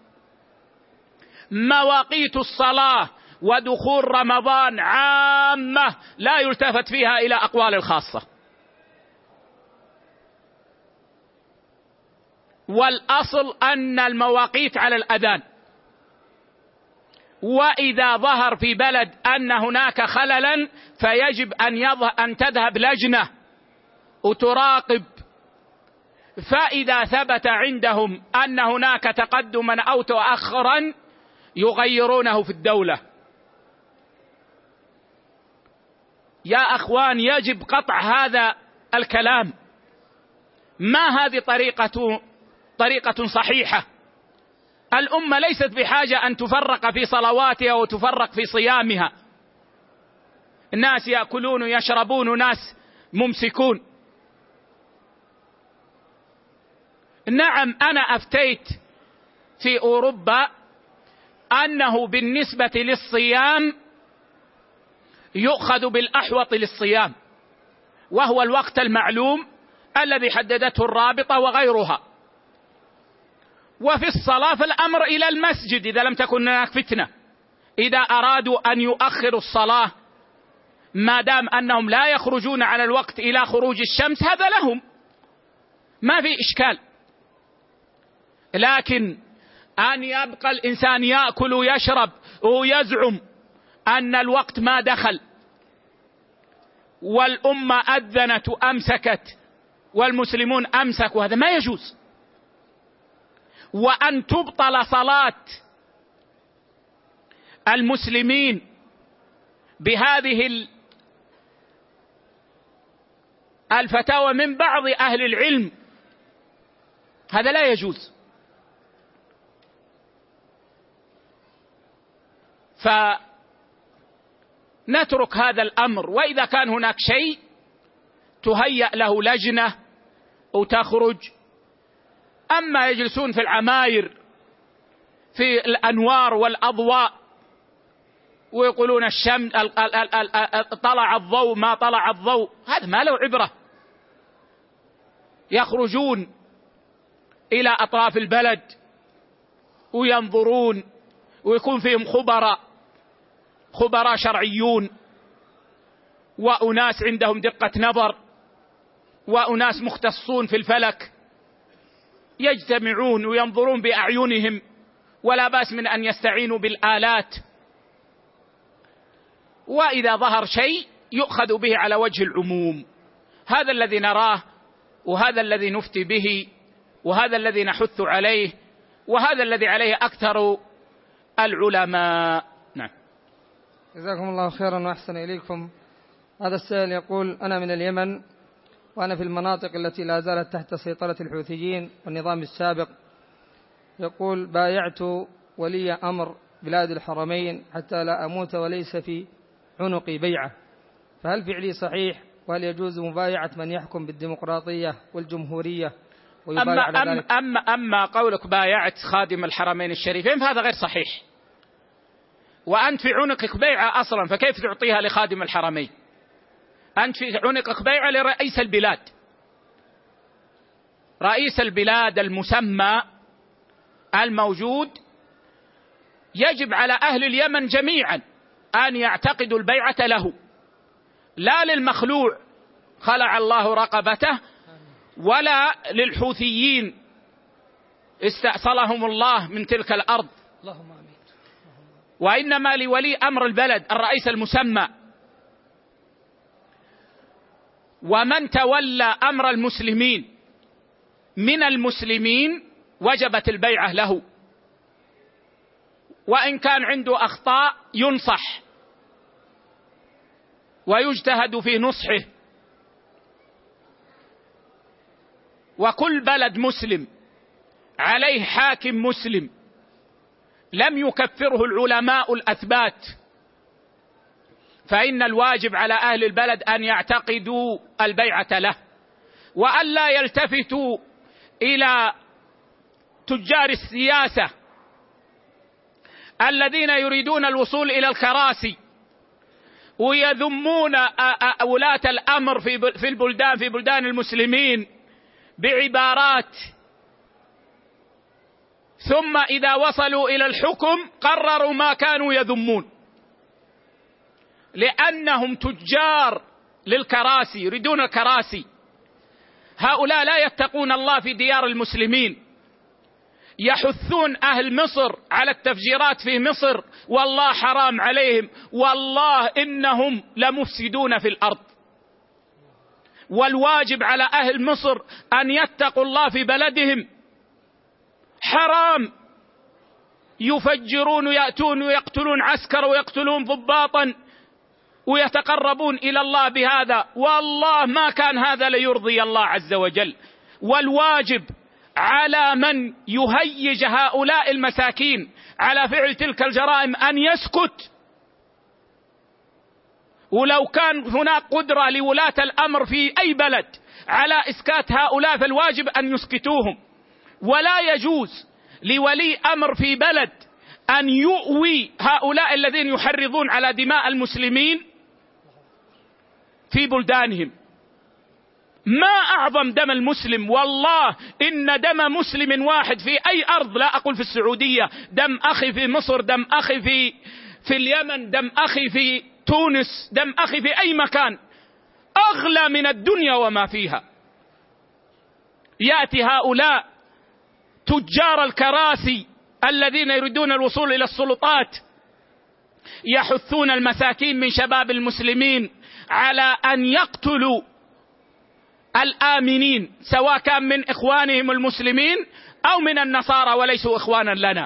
مواقيت الصلاة ودخول رمضان عامة لا يلتفت فيها إلى أقوال الخاصة، والأصل أن المواقيت على الأذان. وإذا ظهر في بلد أن هناك خللا فيجب أن تذهب لجنة وتراقب، فإذا ثبت عندهم أن هناك تقدما أو تأخرا يغيرونه في الدولة. يا أخوان، يجب قطع هذا الكلام، ما هذه طريقة صحيحة. الأمة ليست بحاجة أن تفرق في صلواتها وتفرق في صيامها، الناس يأكلون ويشربون وناس ممسكون. نعم، أنا أفتيت في أوروبا أنه بالنسبة للصيام يؤخذ بالأحوط للصيام، وهو الوقت المعلوم الذي حددته الرابطة وغيرها. وفي الصلاة فالأمر إلى المسجد إذا لم تكن هناك فتنة. إذا أرادوا أن يؤخروا الصلاة ما دام أنهم لا يخرجون على الوقت إلى خروج الشمس هذا لهم، ما في إشكال. لكن أن يبقى الإنسان يأكل ويشرب ويزعم أن الوقت ما دخل، والأمة أذنت وأمسكت والمسلمون أمسكوا، هذا ما يجوز. وأن تبطل صلاة المسلمين بهذه الفتاوى من بعض أهل العلم هذا لا يجوز. فنترك هذا الأمر، وإذا كان هناك شيء تهيأ له لجنة وتخرج. أما يجلسون في العماير في الأنوار والأضواء ويقولون الشمس طلع الضوء ما طلع الضوء، هذا ما له عبرة. يخرجون إلى أطراف البلد وينظرون، ويكون فيهم خبراء شرعيون، وأناس عندهم دقة نظر، وأناس مختصون في الفلك، يجتمعون وينظرون بأعينهم، ولا بأس من أن يستعينوا بالآلات. وإذا ظهر شيء يؤخذ به على وجه العموم. هذا الذي نراه، وهذا الذي نفتي به، وهذا الذي نحث عليه، وهذا الذي عليه أكثر العلماء. نعم. جزاكم الله خيرا وأحسن إليكم. هذا السائل يقول: أنا من اليمن، وأنا في المناطق التي لا زالت تحت سيطرة الحوثيين والنظام السابق. يقول: بايعت ولي أمر بلاد الحرمين حتى لا أموت وليس في عنقي بيعة، فهل فعلي صحيح؟ وهل يجوز مبايعة من يحكم بالديمقراطية والجمهورية ويبايع على ذلك؟ أما قولك بايعت خادم الحرمين الشريفين فهذا غير صحيح، وأنت في عنقك بيعة أصلا، فكيف تعطيها لخادم الحرمين؟ أنت في عنقك بيعة لرئيس البلاد. رئيس البلاد المسمى الموجود يجب على أهل اليمن جميعا أن يعتقدوا البيعة له، لا للمخلوع خلع الله رقبته، ولا للحوثيين استأصلهم الله من تلك الأرض، وإنما لولي أمر البلد الرئيس المسمى. ومن تولى أمر المسلمين من المسلمين وجبت البيعة له، وإن كان عنده أخطاء ينصح ويجتهد في نصحه. وكل بلد مسلم عليه حاكم مسلم لم يكفره العلماء الأثبات، فإن الواجب على أهل البلد أن يعتقدوا البيعة له، وأن لا يلتفتوا إلى تجار السياسة الذين يريدون الوصول إلى الكراسي ويذمون ولاة الأمر في بلدان المسلمين بعبارات، ثم إذا وصلوا إلى الحكم قرروا ما كانوا يذمون، لأنهم تجار للكراسي، يريدون الكراسي. هؤلاء لا يتقون الله في ديار المسلمين، يحثون أهل مصر على التفجيرات في مصر، والله حرام عليهم، والله إنهم لمفسدون في الأرض. والواجب على أهل مصر أن يتقوا الله في بلدهم. حرام يفجرون ويأتون ويقتلون عسكر ويقتلون ضباطا ويتقربون إلى الله بهذا، والله ما كان هذا ليرضي الله عز وجل. والواجب على من يهيج هؤلاء المساكين على فعل تلك الجرائم أن يسكت. ولو كان هناك قدرة لولاة الأمر في أي بلد على إسكات هؤلاء فالواجب أن يسكتوهم. ولا يجوز لولي أمر في بلد أن يؤوي هؤلاء الذين يحرضون على دماء المسلمين في بلدانهم. ما أعظم دم المسلم، والله إن دم مسلم واحد في أي أرض، لا أقول في السعودية، دم أخي في مصر، دم أخي في اليمن، دم أخي في تونس، دم أخي في أي مكان، أغلى من الدنيا وما فيها. يأتي هؤلاء تجار الكراسي الذين يريدون الوصول إلى السلطات يحثون المساكين من شباب المسلمين على أن يقتلوا الآمنين، سواء كان من إخوانهم المسلمين أو من النصارى وليسوا إخوانا لنا.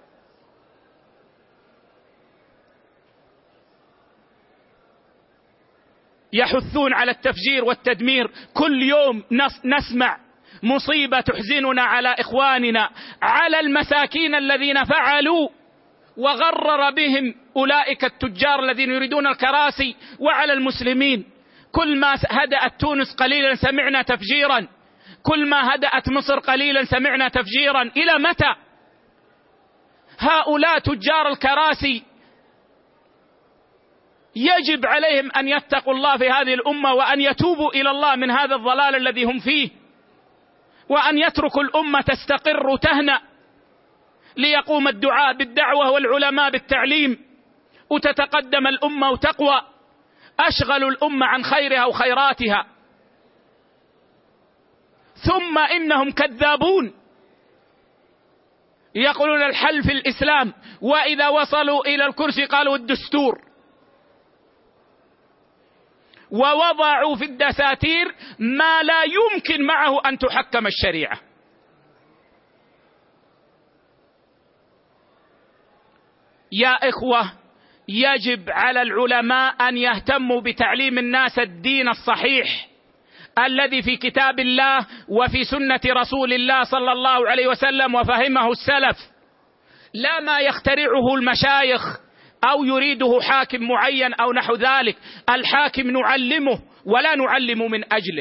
يحثون على التفجير والتدمير. كل يوم نسمع مصيبة تحزننا على إخواننا، على المساكين الذين فعلوا وغرر بهم أولئك التجار الذين يريدون الكراسي، وعلى المسلمين. كل ما هدأت تونس قليلا سمعنا تفجيرا، كل ما هدأت مصر قليلا سمعنا تفجيرا. إلى متى؟ هؤلاء تجار الكراسي يجب عليهم أن يتقوا الله في هذه الأمة، وأن يتوبوا إلى الله من هذا الضلال الذي هم فيه، وأن يتركوا الأمة تستقر وتهنأ، ليقوم الدعاء بالدعوة والعلماء بالتعليم، وتتقدم الأمة وتقوى. أشغلوا الأمة عن خيرها وخيراتها، ثم إنهم كذابون يقولون الحل في الإسلام، وإذا وصلوا إلى الكرسي قالوا الدستور، ووضعوا في الدساتير ما لا يمكن معه أن تحكم الشريعة. يا إخوة، يجب على العلماء أن يهتموا بتعليم الناس الدين الصحيح الذي في كتاب الله وفي سنة رسول الله صلى الله عليه وسلم وفهمه السلف، لا ما يخترعه المشايخ أو يريده حاكم معين أو نحو ذلك. الحاكم نعلمه ولا نعلم من أجله،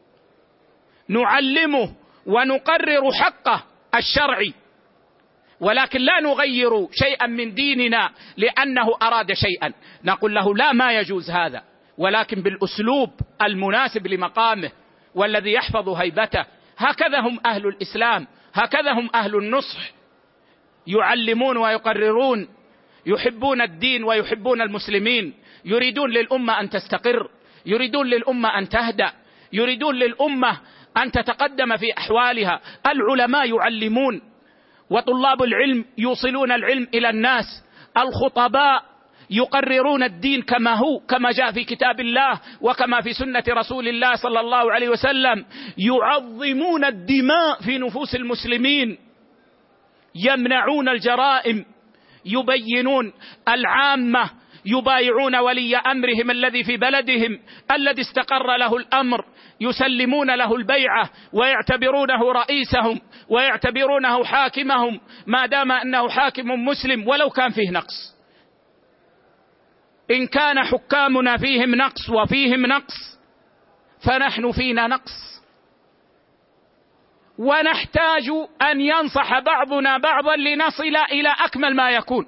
نعلمه ونقرر حقه الشرعي، ولكن لا نغير شيئا من ديننا لأنه أراد شيئا. نقول له لا، ما يجوز هذا، ولكن بالأسلوب المناسب لمقامه والذي يحفظ هيبته. هكذا هم أهل الإسلام، هكذا هم أهل النصح، يعلمون ويقررون، يحبون الدين ويحبون المسلمين، يريدون للأمة أن تستقر، يريدون للأمة أن تهدأ، يريدون للأمة أن تتقدم في أحوالها. العلماء يعلمون، وطلاب العلم يوصلون العلم إلى الناس، الخطباء يقررون الدين كما هو، كما جاء في كتاب الله وكما في سنة رسول الله صلى الله عليه وسلم، يعظمون الدماء في نفوس المسلمين، يمنعون الجرائم، يبينون العامة، يبايعون ولي أمرهم الذي في بلدهم الذي استقر له الأمر، يسلمون له البيعة ويعتبرونه رئيسهم ويعتبرونه حاكمهم ما دام أنه حاكم مسلم ولو كان فيه نقص. إن كان حكامنا فيهم نقص وفيهم نقص فنحن فينا نقص، ونحتاج أن ينصح بعضنا بعضا لنصل إلى أكمل ما يكون.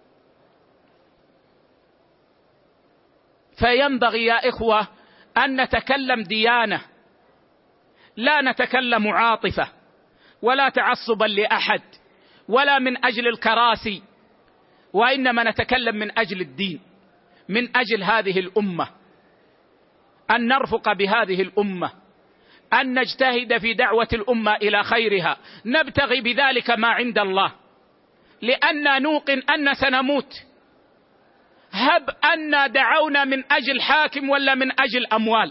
فينبغي يا إخوة أن نتكلم ديانة، لا نتكلم عاطفة ولا تعصبا لأحد ولا من أجل الكراسي، وإنما نتكلم من أجل الدين، من أجل هذه الأمة، أن نرفق بهذه الأمة، أن نجتهد في دعوة الأمة إلى خيرها، نبتغي بذلك ما عند الله، لأننا نوقن أن سنموت. هب أن دعونا من أجل حاكم ولا من أجل أموال،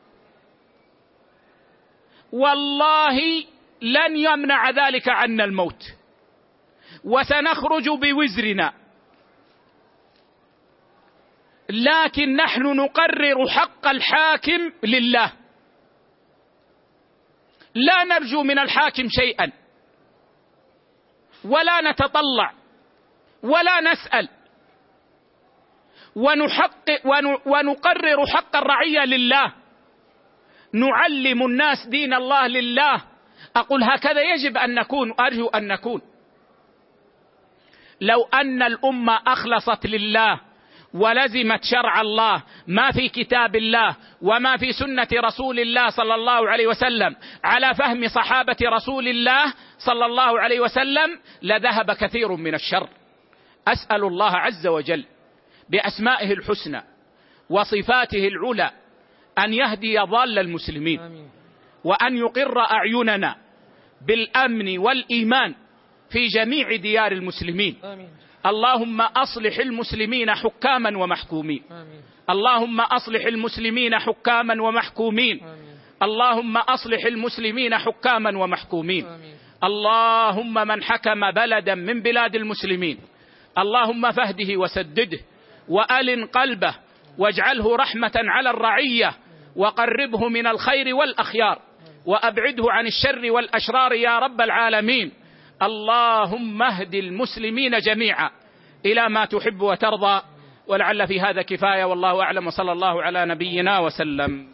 والله لن يمنع ذلك عنا الموت، وسنخرج بوزرنا، لكن نحن نقرر حق الحاكم لله، لا نرجو من الحاكم شيئا ولا نتطلع ولا نسأل، ونقرر حق الرعية لله، نعلم الناس دين الله لله. أقول هكذا يجب أن نكون، أرجو أن نكون. لو أن الأمة أخلصت لله ولزمت شرع الله، ما في كتاب الله وما في سنة رسول الله صلى الله عليه وسلم على فهم صحابة رسول الله صلى الله عليه وسلم، لذهب كثير من الشر. أسأل الله عز وجل بأسمائه الحسنى وصفاته العلى أن يهدي ضال المسلمين، وأن يقر أعيننا بالأمن والإيمان في جميع ديار المسلمين. اللهم أصلح المسلمين حكاما ومحكومين، اللهم أصلح المسلمين حكاما ومحكومين، اللهم أصلح المسلمين حكاما ومحكومين. اللهم من حكم بلدا من بلاد المسلمين اللهم فهده وسدده وألن قلبه، واجعله رحمة على الرعية، وقربه من الخير والأخيار، وأبعده عن الشر والأشرار يا رب العالمين. اللهم اهد المسلمين جميعا إلى ما تحب وترضى، ولعل في هذا كفاية، والله أعلم، وصلى الله على نبينا وسلم.